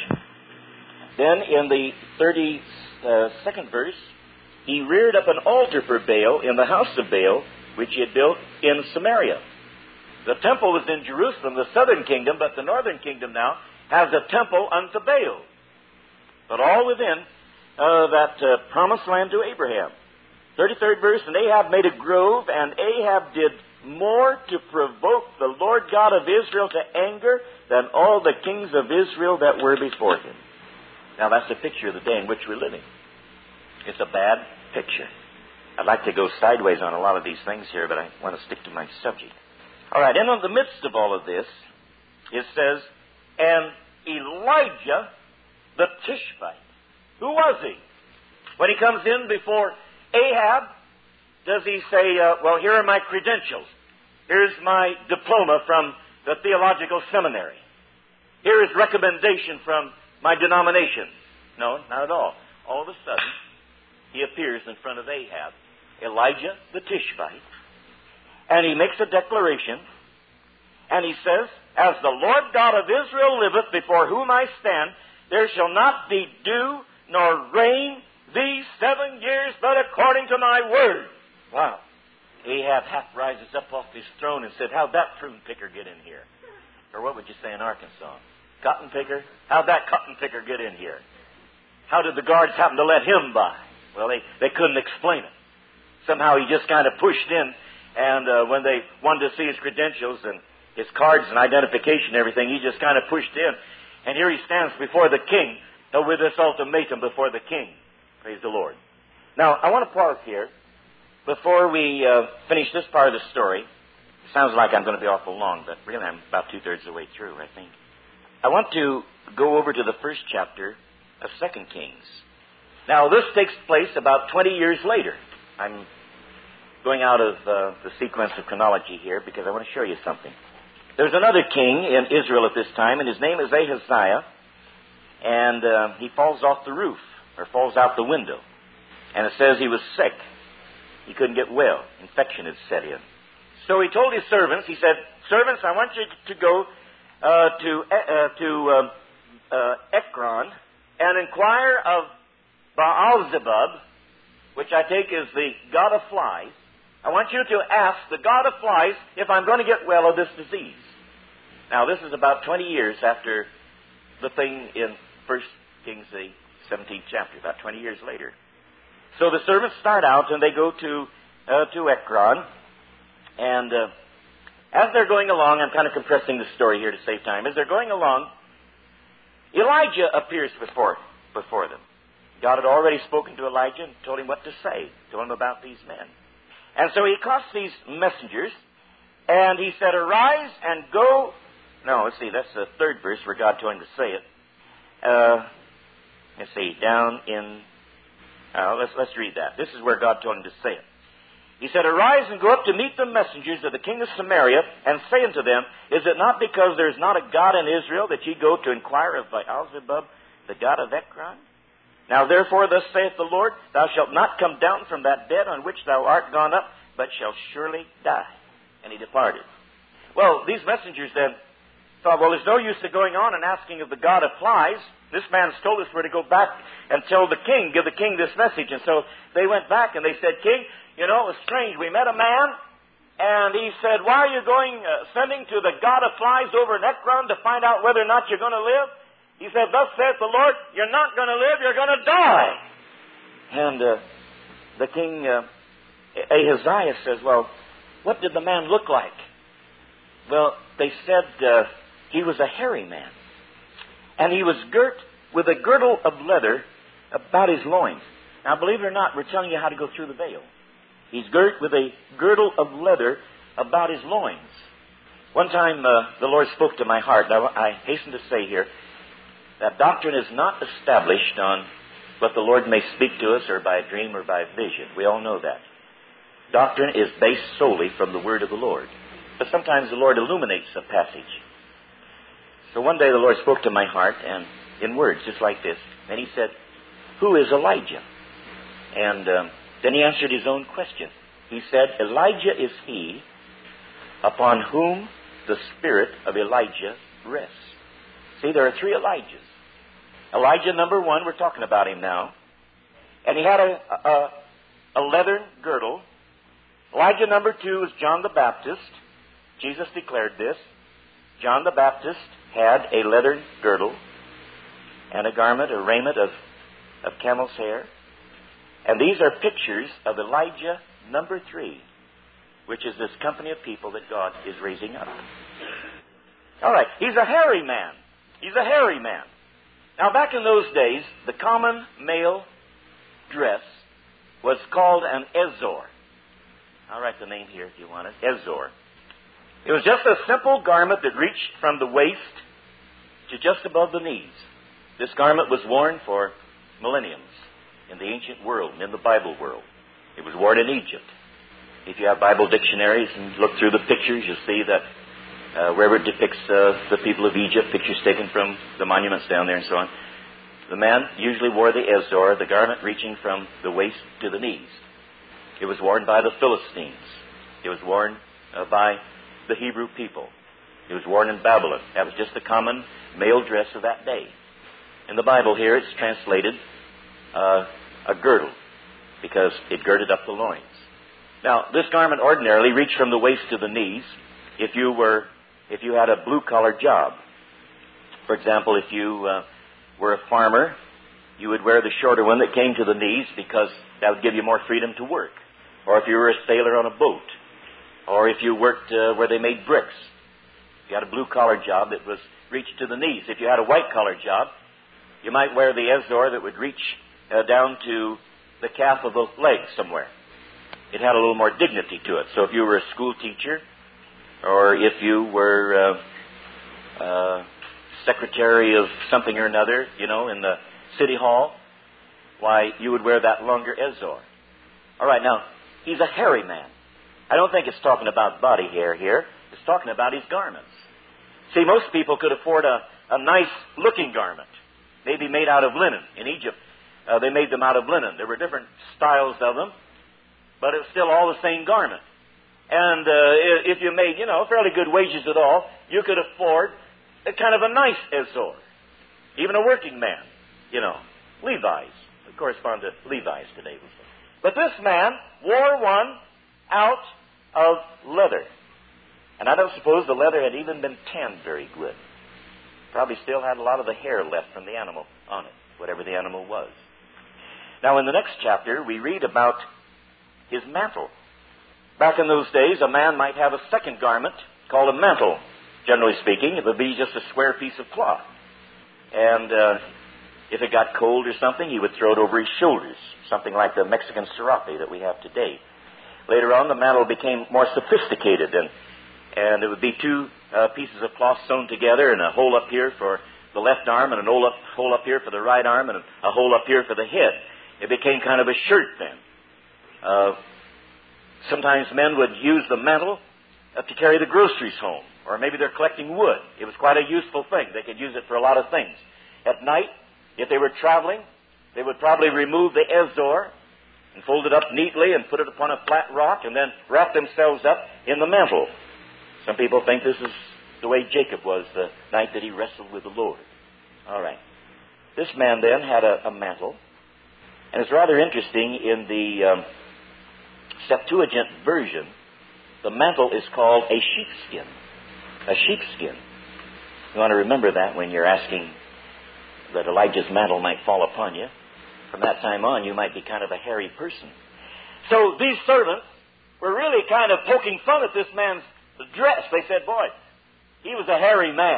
Then, in the thirty-second verse, he reared up an altar for Baal in the house of Baal, which he had built in Samaria. The temple was in Jerusalem, the southern kingdom, but the northern kingdom now has a temple unto Baal. But all within uh, that uh, promised land to Abraham. thirty-third verse, and Ahab made a grove, and Ahab did more to provoke the Lord God of Israel to anger than all the kings of Israel that were before him. Now that's the picture of the day in which we're living. It's a bad picture. I'd like to go sideways on a lot of these things here, but I want to stick to my subject. All right, and in the midst of all of this, it says, and Elijah the Tishbite. Who was he? When he comes in before Ahab, does he say, uh, well, here are my credentials. Here's my diploma from the theological seminary. Here is recommendation from my denomination. No, not at all. All of a sudden, he appears in front of Ahab, Elijah the Tishbite, and he makes a declaration, and he says, as the Lord God of Israel liveth, before whom I stand, there shall not be dew nor rain these seven years, but according to my word. Wow. Ahab half rises up off his throne and said, how'd that prune picker get in here? Or what would you say in Arkansas? Cotton picker? How'd that cotton picker get in here? How did the guards happen to let him by? Well, they, they couldn't explain it. Somehow he just kind of pushed in, and uh, when they wanted to see his credentials and his cards and identification and everything, he just kind of pushed in. And here he stands before the king uh, with this ultimatum before the king. Praise the Lord. Now, I want to pause here before we uh, finish this part of the story. It sounds like I'm going to be awful long, but really I'm about two-thirds of the way through, I think. I want to go over to the first chapter of Second Kings. Now, this takes place about twenty years later. I'm going out of uh, the sequence of chronology here because I want to show you something. There's another king in Israel at this time, and his name is Ahaziah, and uh, he falls off the roof, or falls out the window. And it says he was sick. He couldn't get well. Infection had set in. So he told his servants, he said, servants, I want you to go uh, to uh, to uh, uh, Ekron and inquire of Baal-zebub, which I take as the god of flies. I want you to ask the god of flies if I'm going to get well of this disease. Now, this is about twenty years after the thing in First Kings, the seventeenth chapter, about twenty years later. So the servants start out, and they go to uh, to Ekron, and uh, as they're going along, I'm kind of compressing the story here to save time. As they're going along, Elijah appears before before them. God had already spoken to Elijah and told him what to say, told him about these men. And so he accosted these messengers, and he said, arise and go. No, let's see, that's the third verse where God told him to say it. Uh, let's see, down in, uh, let's, let's read that. This is where God told him to say it. He said, arise and go up to meet the messengers of the king of Samaria, and say unto them, is it not because there is not a God in Israel that ye go to inquire of Baal-zebub, the god of Ekron? Now therefore, thus saith the Lord, thou shalt not come down from that bed on which thou art gone up, but shalt surely die. And he departed. Well, these messengers then thought, well, there's no use of going on and asking of the god of flies. This man's told us we're to go back and tell the king, give the king this message. And so they went back and they said, King, you know, it was strange. We met a man, and he said, why are you going, uh, sending to the god of flies over in Ekron to find out whether or not you're going to live? He said, thus saith the Lord, you're not going to live, you're going to die. And uh, the king, uh, Ahaziah, says, well, what did the man look like? Well, they said uh, he was a hairy man. And he was girt with a girdle of leather about his loins. Now, believe it or not, we're telling you how to go through the veil. He's girt with a girdle of leather about his loins. One time, uh, the Lord spoke to my heart. Now, I hasten to say here, that doctrine is not established on what the Lord may speak to us or by a dream or by a vision. We all know that. Doctrine is based solely from the Word of the Lord. But sometimes the Lord illuminates a passage. So one day the Lord spoke to my heart, and in words just like this. And he said, who is Elijah? And um, then he answered his own question. He said, Elijah is he upon whom the spirit of Elijah rests. See, there are three Elijahs. Elijah number one, we're talking about him now. And he had a, a, a leathern girdle. Elijah number two is John the Baptist. Jesus declared this. John the Baptist had a leathern girdle and a garment, a raiment of, of camel's hair. And these are pictures of Elijah number three, which is this company of people that God is raising up. All right, he's a hairy man. He's a hairy man. Now, back in those days, the common male dress was called an ezor. I'll write the name here if you want it. Ezor. It was just a simple garment that reached from the waist to just above the knees. This garment was worn for millenniums in the ancient world and in the Bible world. It was worn in Egypt. If you have Bible dictionaries and look through the pictures, you'll see that Uh, wherever it depicts uh, the people of Egypt, pictures taken from the monuments down there and so on, the man usually wore the ezor, the garment reaching from the waist to the knees. It was worn by the Philistines. It was worn uh, by the Hebrew people. It was worn in Babylon. That was just the common male dress of that day. In the Bible here, it's translated uh, a girdle because it girded up the loins. Now, this garment ordinarily reached from the waist to the knees if you were If you had a blue-collar job. For example, if you uh, were a farmer, you would wear the shorter one that came to the knees because that would give you more freedom to work. Or if you were a sailor on a boat. Or if you worked uh, where they made bricks. If you had a blue-collar job that was reached to the knees. If you had a white-collar job, you might wear the ezor that would reach uh, down to the calf of the leg somewhere. It had a little more dignity to it. So if you were a school teacher, or if you were uh, uh, secretary of something or another, you know, in the city hall, why, you would wear that longer ezor. All right, now, he's a hairy man. I don't think it's talking about body hair here. It's talking about his garments. See, most people could afford a, a nice-looking garment, maybe made out of linen. In Egypt, uh, they made them out of linen. There were different styles of them, but it was still all the same garment. And uh, if you made, you know, fairly good wages at all, you could afford a kind of a nice ezor. Even a working man, you know, Levi's. They correspond to Levi's today. But this man wore one out of leather. And I don't suppose the leather had even been tanned very good. Probably still had a lot of the hair left from the animal on it, whatever the animal was. Now, in the next chapter, we read about his mantle. Back in those days, a man might have a second garment called a mantle. Generally speaking, it would be just a square piece of cloth. And uh, if it got cold or something, he would throw it over his shoulders, something like the Mexican serape that we have today. Later on, the mantle became more sophisticated, and and it would be two uh, pieces of cloth sewn together, and a hole up here for the left arm, and a hole up, hole up here for the right arm, and a hole up here for the head. It became kind of a shirt then. Uh, sometimes men would use the mantle uh, to carry the groceries home, or maybe they're collecting wood. It was quite a useful thing. They could use it for a lot of things. At night, if they were traveling, they would probably remove the ezor and fold it up neatly and put it upon a flat rock and then wrap themselves up in the mantle. Some people think this is the way Jacob was the night that he wrestled with the Lord. All right. This man then had a, a mantle. And it's rather interesting, in the um, Septuagint version, the mantle is called a sheepskin. A sheepskin. You want to remember that when you're asking that Elijah's mantle might fall upon you. From that time on, you might be kind of a hairy person. So these servants were really kind of poking fun at this man's dress. They said, boy, he was a hairy man.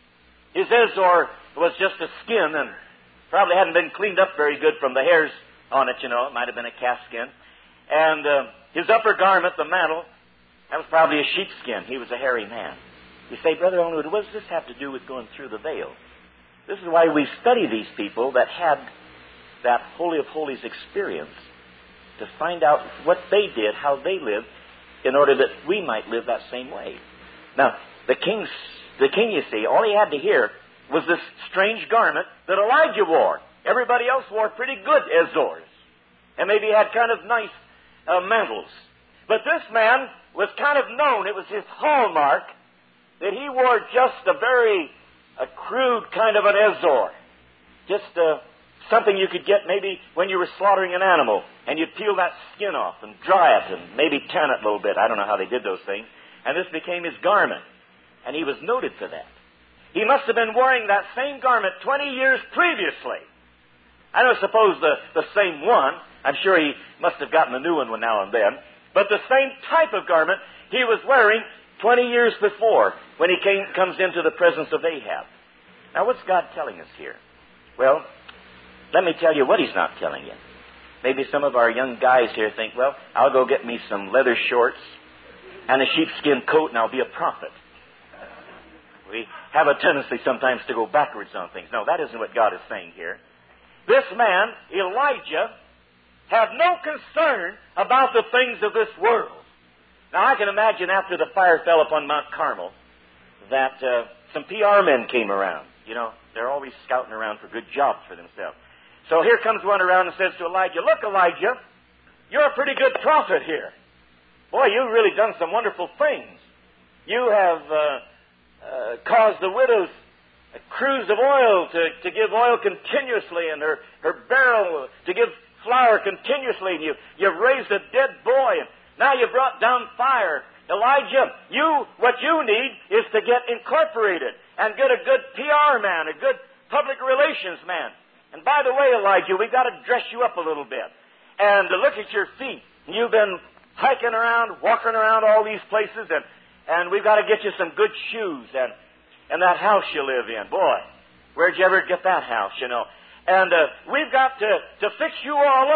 His ezor was just a skin and probably hadn't been cleaned up very good from the hairs on it, you know. It might have been a calf skin. And uh, his upper garment, the mantle, that was probably a sheepskin. He was a hairy man. You say, Brother Ellenwood, what does this have to do with going through the veil? This is why we study these people that had that Holy of Holies experience, to find out what they did, how they lived, in order that we might live that same way. Now, the king's, the king, you see, all he had to hear was this strange garment that Elijah wore. Everybody else wore pretty good ezors, and maybe had kind of nice uh, mantles. But this man was kind of known, it was his hallmark, that he wore just a very a crude kind of an ezor. Just uh, something you could get maybe when you were slaughtering an animal, and you'd peel that skin off and dry it and maybe tan it a little bit. I don't know how they did those things. And this became his garment. And he was noted for that. He must have been wearing that same garment twenty years previously. I don't suppose the, the same one. I'm sure he must have gotten a new one now and then. But the same type of garment he was wearing twenty years before, when he came, comes into the presence of Ahab. Now, what's God telling us here? Well, let me tell you what he's not telling you. Maybe some of our young guys here think, well, I'll go get me some leather shorts and a sheepskin coat and I'll be a prophet. We have a tendency sometimes to go backwards on things. No, that isn't what God is saying here. This man, Elijah, had no concern about the things of this world. Now, I can imagine after the fire fell upon Mount Carmel that uh, some P R men came around. You know, they're always scouting around for good jobs for themselves. So here comes one around and says to Elijah, look, Elijah, you're a pretty good prophet here. Boy, you've really done some wonderful things. You have uh, uh, caused the widow's cruse of oil to, to give oil continuously, and her, her barrel to give flour continuously, and you, you've raised a dead boy, and now you brought down fire. Elijah, you, what you need is to get incorporated and get a good P R man, a good public relations man. And by the way, Elijah, we've got to dress you up a little bit. And to look at your feet. You've been hiking around, walking around all these places, and, and we've got to get you some good shoes and, and that house you live in. Boy, where'd you ever get that house, you know? And uh, we've got to, to fix you all up.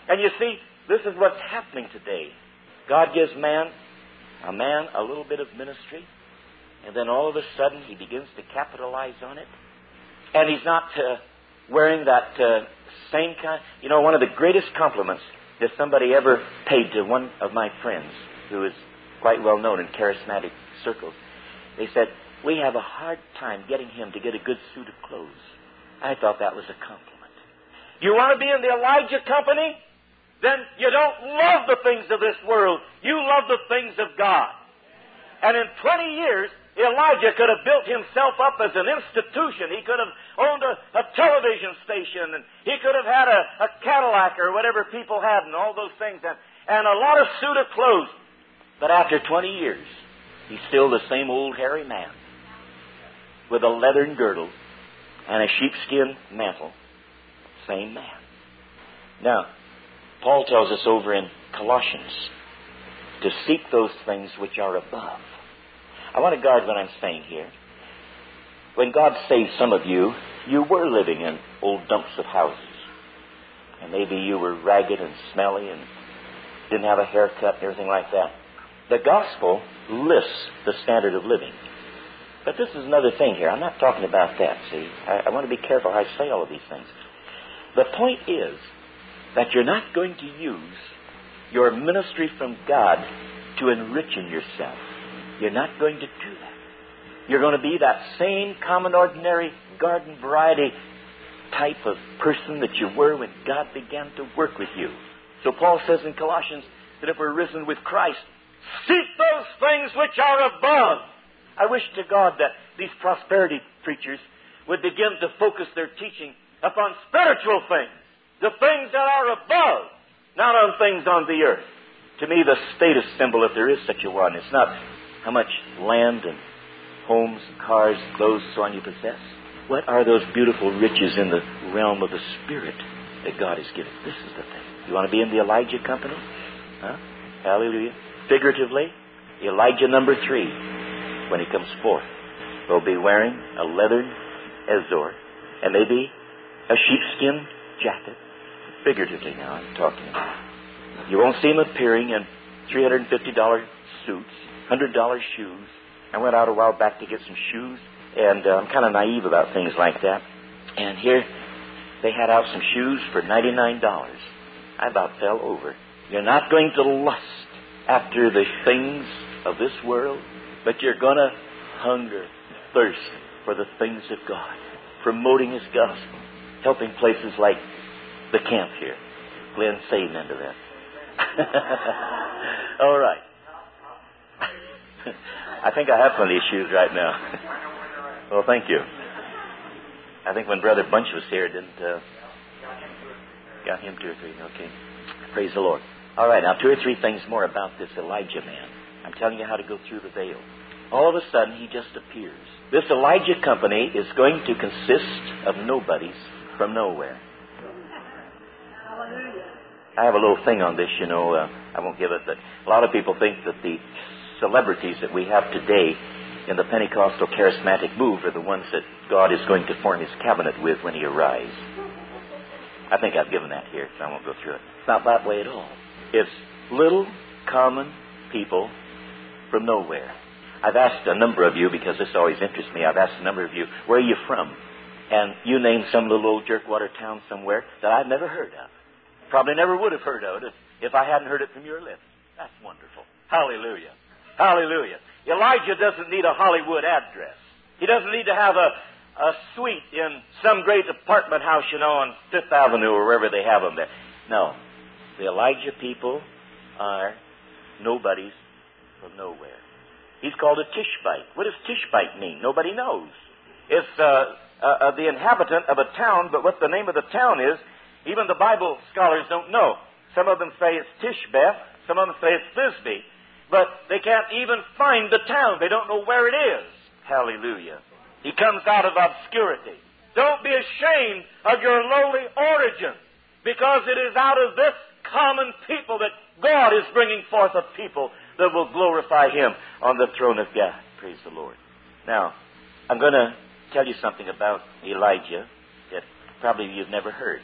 And you see, this is what's happening today. God gives man, a man, a little bit of ministry, and then all of a sudden he begins to capitalize on it. And he's not uh, wearing that uh, same kind... You know, one of the greatest compliments that somebody ever paid to one of my friends, who is quite well known in charismatic circles, they said, we have a hard time getting him to get a good suit of clothes. I thought that was a compliment. You want to be in the Elijah company? Then you don't love the things of this world. You love the things of God. And in twenty years, Elijah could have built himself up as an institution. He could have owned a, a television station, and he could have had a, a Cadillac or whatever people had and all those things, and, and a lot of suit of clothes. But after twenty years, he's still the same old hairy man with a leathern girdle and a sheepskin mantle. Same man. Now, Paul tells us over in Colossians to seek those things which are above. I want to guard what I'm saying here. When God saved some of you, you were living in old dumps of houses. And maybe you were ragged and smelly and didn't have a haircut and everything like that. The gospel lifts the standard of living. But this is another thing here. I'm not talking about that, see. I, I want to be careful how I say all of these things. The point is that you're not going to use your ministry from God to enrichen yourself. You're not going to do that. You're going to be that same common, ordinary, garden variety type of person that you were when God began to work with you. So Paul says in Colossians that if we're risen with Christ, seek those things which are above. I wish to God that these prosperity preachers would begin to focus their teaching upon spiritual things, the things that are above, not on things on the earth. To me, the status symbol, if there is such a one, it's not how much land and homes, cars, clothes, so on you possess. What are those beautiful riches in the realm of the Spirit that God has given? This is the thing. You want to be in the Elijah company? Huh? Hallelujah. Figuratively, Elijah number three, when he comes forth, will be wearing a leathern ezor and maybe a sheepskin jacket. Figuratively now, I'm talking about. You won't see him appearing in three hundred fifty dollars suits, one hundred dollars shoes. I went out a while back to get some shoes, and uh, I'm kind of naive about things like that. And here, they had out some shoes for ninety-nine dollars. I about fell over. You're not going to lust after the things of this world, but you're going to hunger, thirst for the things of God, promoting His gospel, helping places like the camp here. Glenn, say amen to that. All right. I think I have plenty of shoes right now. Well, thank you. I think when Brother Bunch was here, didn't uh, got him two or three. Okay. Praise the Lord. All right, now two or three things more about this Elijah man. I'm telling you how to go through the veil. All of a sudden, he just appears. This Elijah company is going to consist of nobodies from nowhere. I have a little thing on this, you know. Uh, I won't give it, but a lot of people think that the celebrities that we have today in the Pentecostal charismatic move are the ones that God is going to form His cabinet with when He arrives. I think I've given that here, so I won't go through it. It's not that way at all. It's little, common people from nowhere. I've asked a number of you, because this always interests me, I've asked a number of you, where are you from? And you named some little old jerkwater town somewhere that I've never heard of. Probably never would have heard of it if, if I hadn't heard it from your lips. That's wonderful. Hallelujah. Hallelujah. Elijah doesn't need a Hollywood address. He doesn't need to have a, a suite in some great apartment house, you know, on Fifth Avenue or wherever they have them there. No. The Elijah people are nobodies from nowhere. He's called a Tishbite. What does Tishbite mean? Nobody knows. It's uh, uh, uh, the inhabitant of a town, but what the name of the town is, even the Bible scholars don't know. Some of them say it's Tishbeth. Some of them say it's Thisbe. But they can't even find the town. They don't know where it is. Hallelujah. He comes out of obscurity. Don't be ashamed of your lowly origin, because it is out of this common people that God is bringing forth a people that will glorify Him on the throne of God. Praise the Lord. Now, I'm going to tell you something about Elijah that probably you've never heard.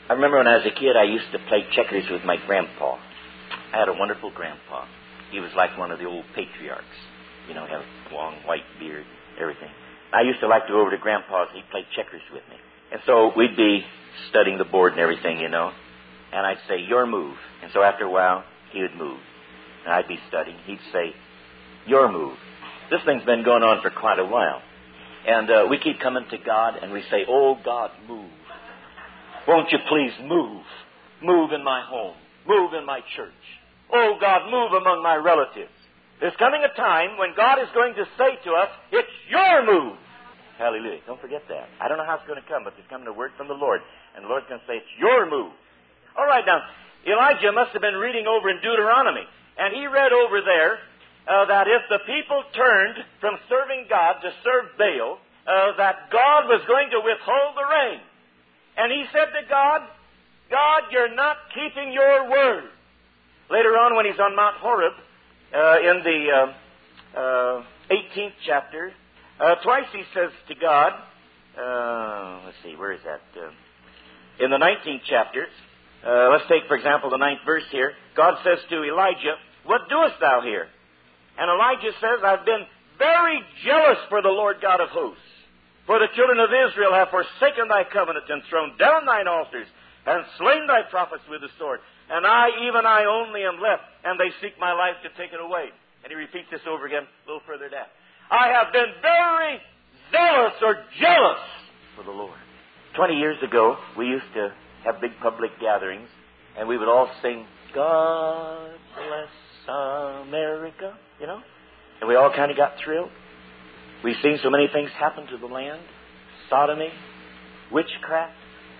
I remember when I was a kid, I used to play checkers with my grandpa. I had a wonderful grandpa. He was like one of the old patriarchs. You know, had a long white beard, everything. I used to like to go over to Grandpa's, and he'd play checkers with me. And so we'd be studying the board and everything, you know. And I'd say, your move. And so after a while, he would move. And I'd be studying. He'd say, your move. This thing's been going on for quite a while. And uh, we keep coming to God, and we say, oh, God, move. Won't you please move? Move in my home. Move in my church. Oh, God, move among my relatives. There's coming a time when God is going to say to us, it's your move. Hallelujah. Don't forget that. I don't know how it's going to come, but there's coming a word from the Lord. And the Lord's going to say, it's your move. All right, now, Elijah must have been reading over in Deuteronomy. And he read over there uh, that if the people turned from serving God to serve Baal, uh, that God was going to withhold the rain. And he said to God, God, you're not keeping your word. Later on, when he's on Mount Horeb, uh, in the uh, uh, eighteenth chapter, uh, twice he says to God, uh, let's see, where is that? Uh, in the nineteenth chapter, uh, let's take, for example, the ninth verse here. God says to Elijah, what doest thou here? And Elijah says, I've been very jealous for the Lord God of hosts. For the children of Israel have forsaken thy covenant and thrown down thine altars and slain thy prophets with the sword. And I, even I only am left, and they seek my life to take it away. And he repeats this over again a little further down. I have been very zealous or jealous for the Lord. Twenty years ago, we used to have big public gatherings, and we would all sing, God bless America, you know? And we all kind of got thrilled. We've seen so many things happen to the land. Sodomy, witchcraft,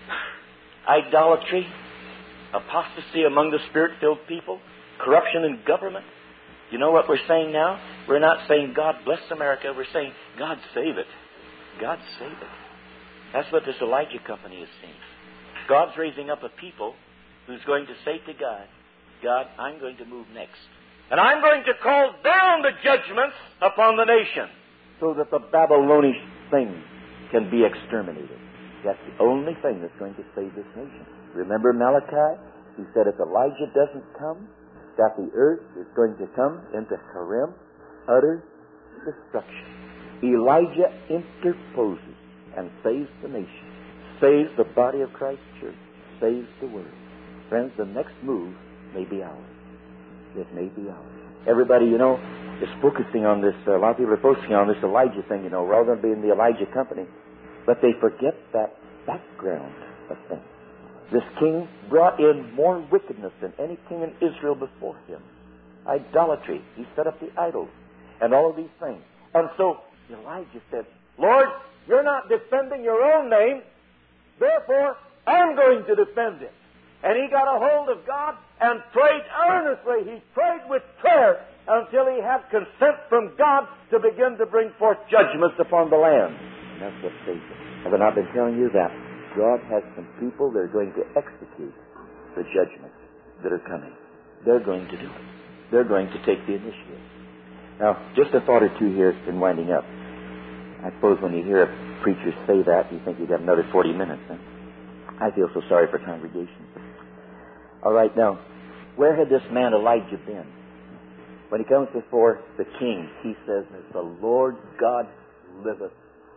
idolatry, apostasy among the Spirit-filled people, corruption in government. You know what we're saying now? We're not saying, God bless America. We're saying, God save it. God save it. That's what this Elijah company is saying. God's raising up a people who's going to say to God, God, I'm going to move next. And I'm going to call down the judgments upon the nation so that the Babylonish thing can be exterminated. That's the only thing that's going to save this nation. Remember Malachi? He said if Elijah doesn't come, that the earth is going to come into Harim, utter destruction. Elijah interposes and saves the nation, saves the body of Christ's church, saves the world. Friends, the next move may be ours. It may be ours. Everybody, you know, is focusing on this, uh, a lot of people are focusing on this Elijah thing, you know, we're all going to be in the Elijah company. But they forget that background of things. This king brought in more wickedness than any king in Israel before him. Idolatry. He set up the idols and all of these things. And so Elijah said, Lord, you're not defending your own name, therefore I'm going to defend it. And he got a hold of God and prayed earnestly. He prayed with prayer until he had consent from God to begin to bring forth judgments upon the land. And that's what saved him. Have I not been telling you that? God has some people that are going to execute the judgments that are coming. They're going to do it. They're going to take the initiative. Now, just a thought or two here in winding up. I suppose when you hear a preacher say that, you think you'd have another forty minutes. Huh? I feel so sorry for congregations. All right, now, where had this man Elijah been? When he comes before the king, he says, the Lord God liveth,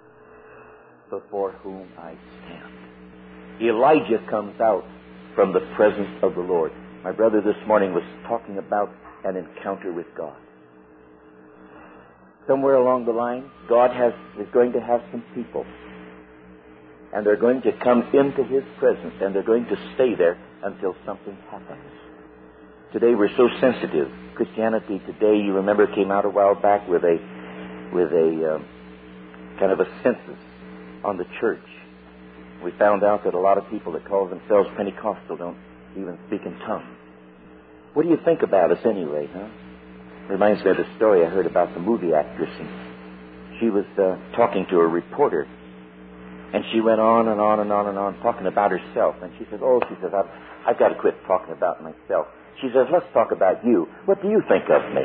before whom I stand. Elijah comes out from the presence of the Lord. My brother this morning was talking about an encounter with God. Somewhere along the line, God has is going to have some people. And they're going to come into His presence, and they're going to stay there until something happens. Today we're so sensitive. Christianity today, you remember, came out a while back with a with a um, kind of a census on the church. We found out that a lot of people that call themselves Pentecostal don't even speak in tongues. What do you think about us anyway, huh? Reminds me of the story I heard about the movie actress. And she was uh, talking to a reporter, and she went on and on and on and on talking about herself. And she said, oh, she says, I've, I've got to quit talking about myself. She says, let's talk about you. What do you think of me?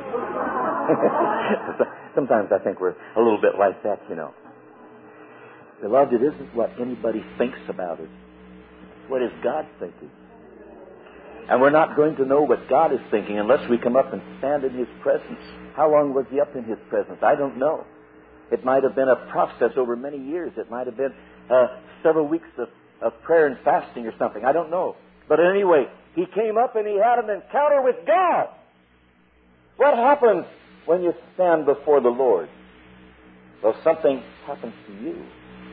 Sometimes I think we're a little bit like that, you know. Beloved, it isn't what anybody thinks about us. What is God thinking? And we're not going to know what God is thinking unless we come up and stand in His presence. How long was He up in His presence? I don't know. It might have been a process over many years. It might have been uh, several weeks of, of prayer and fasting or something. I don't know. But anyway, He came up and He had an encounter with God. What happens when you stand before the Lord? Well, something happens to you.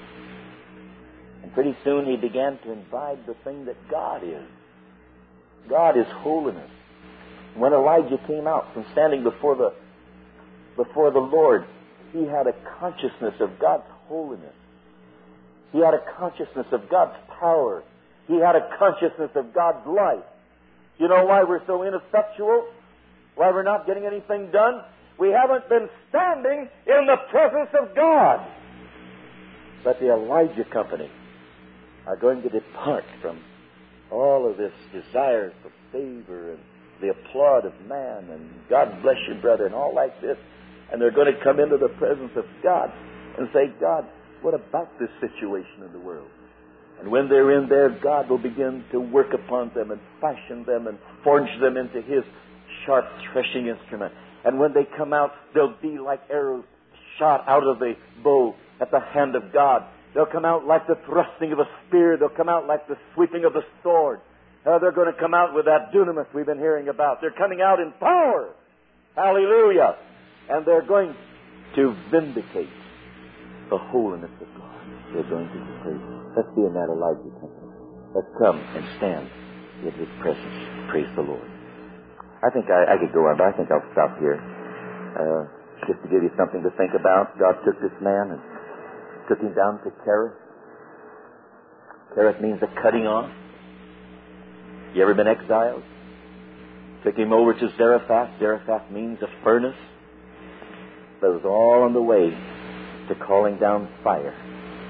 And pretty soon He began to imbibe the thing that God is. God is holiness. When Elijah came out from standing before the before the Lord, he had a consciousness of God's holiness. He had a consciousness of God's power. He had a consciousness of God's life. You know why we're so ineffectual? Why we're not getting anything done? We haven't been standing in the presence of God. But the Elijah company are going to depart from all of this desire for favor and the applaud of man and God bless you, brother, and all like this. And they're going to come into the presence of God and say, God, what about this situation in the world? And when they're in there, God will begin to work upon them and fashion them and forge them into His sharp threshing instrument. And when they come out, they'll be like arrows shot out of the bow at the hand of God. They'll come out like the thrusting of a spear. They'll come out like the sweeping of the sword. Uh, they're going to come out with that dunamis we've been hearing about. They're coming out in power. Hallelujah. And they're going to vindicate the holiness of God. They're going to praise Him. Let's be in that Elijah company. Let's come and stand in His presence. Praise the Lord. I think I, I could go on, but I think I'll stop here. Uh, just to give you something to think about. God took this man and took him down to Kerith. Kerith means a cutting off. You ever been exiled? Took him over to Zarephath. Zarephath means a furnace. But it was all on the way to calling down fire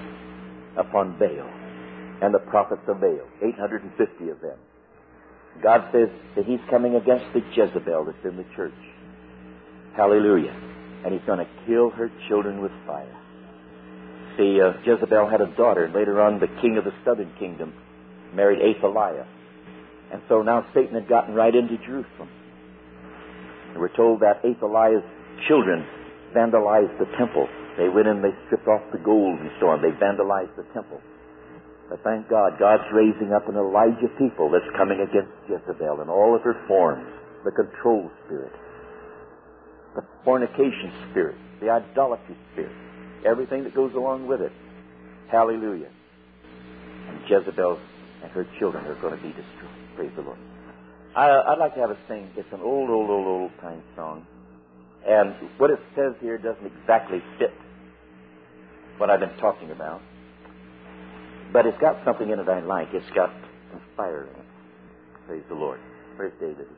upon Baal and the prophets of Baal, eight hundred fifty of them. God says that He's coming against the Jezebel that's in the church. Hallelujah. And He's going to kill her children with fire. See, uh, Jezebel had a daughter, and later on the king of the southern kingdom married Athaliah. And so now Satan had gotten right into Jerusalem. And we're told that Athaliah's children vandalized the temple. They went in, they stripped off the gold and so on. They vandalized the temple. But thank God, God's raising up an Elijah people that's coming against Jezebel in all of her forms. The control spirit, the fornication spirit, the idolatry spirit, everything that goes along with it. Hallelujah. And Jezebel and her children are going to be destroyed. Praise the Lord. I, I'd like to have us sing. It's an old, old, old, old time song. And what it says here doesn't exactly fit what I've been talking about. But it's got something in it I like. It's got some fire in it. Praise the Lord. Where's David?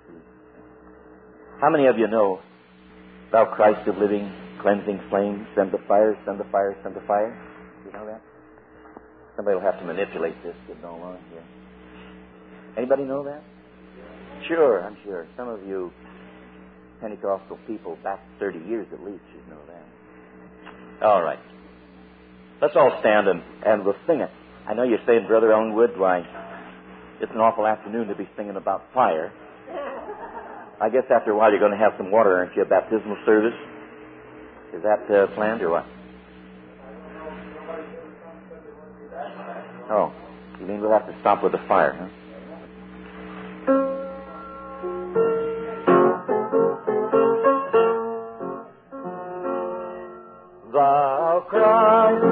How many of you know, Thou Christ of living, cleansing flame, send the fire, send the fire, send the fire? You know that? Somebody will have to manipulate this getting all on here. Anybody know that? Sure, I'm sure. Some of you Pentecostal people back thirty years at least should know that. All right. Let's all stand and, and we'll sing it. I know you're saying, Brother Ellenwood, why, it's an awful afternoon to be singing about fire. I guess after a while you're going to have some water, aren't you? A baptismal service? Is that uh, planned or what? Oh, you mean we'll have to stop with the fire, huh? Thou Christ,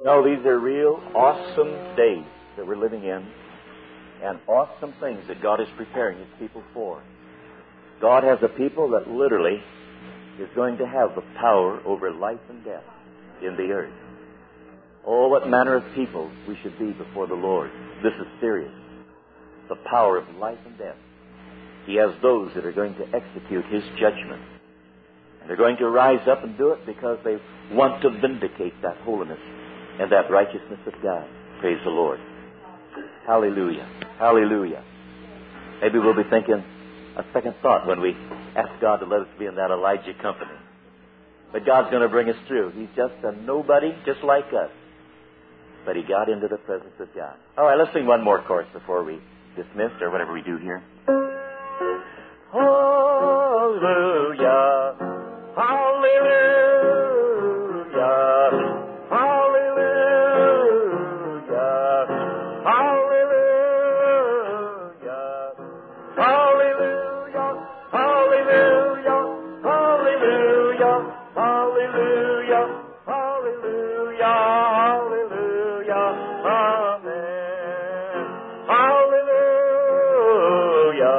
No, these are real awesome days that we're living in, and awesome things that God is preparing His people for. God has a people that literally is going to have the power over life and death in the earth. Oh, what manner of people we should be before the Lord. This is serious. The power of life and death. He has those that are going to execute His judgment. And they're going to rise up and do it because they want to vindicate that holiness and that righteousness of God. Praise the Lord. Hallelujah. Hallelujah. Maybe we'll be thinking a second thought when we ask God to let us be in that Elijah company. But God's going to bring us through. He's just a nobody, just like us. But he got into the presence of God. All right, let's sing one more chorus before we dismiss, or whatever we do here. Hallelujah. Hallelujah. Hallelujah. Hallelujah. Hallelujah. Hallelujah. Hallelujah. Hallelujah. Hallelujah. Hallelujah. Amen. Hallelujah.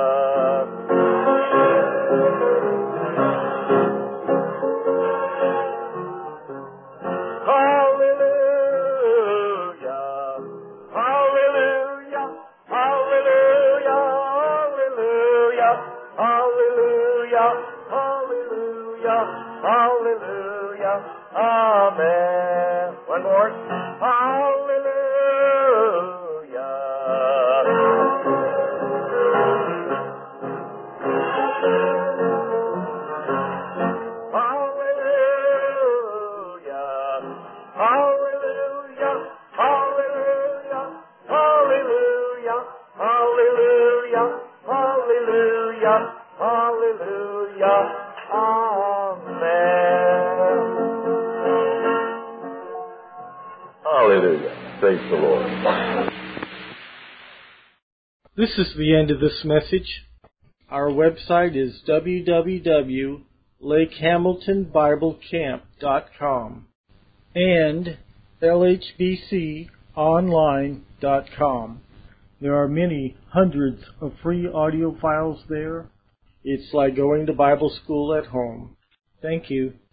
Hallelujah. Amen. One more. Hallelujah. Hallelujah. Hallelujah. Hallelujah. Hallelujah. Hallelujah. Hallelujah. Hallelujah. Hallelujah. Praise the Lord. This is the end of this message. Our website is w w w dot lake hamilton bible camp dot com and l h b c online dot com. There are many hundreds of free audio files there. It's like going to Bible school at home. Thank you.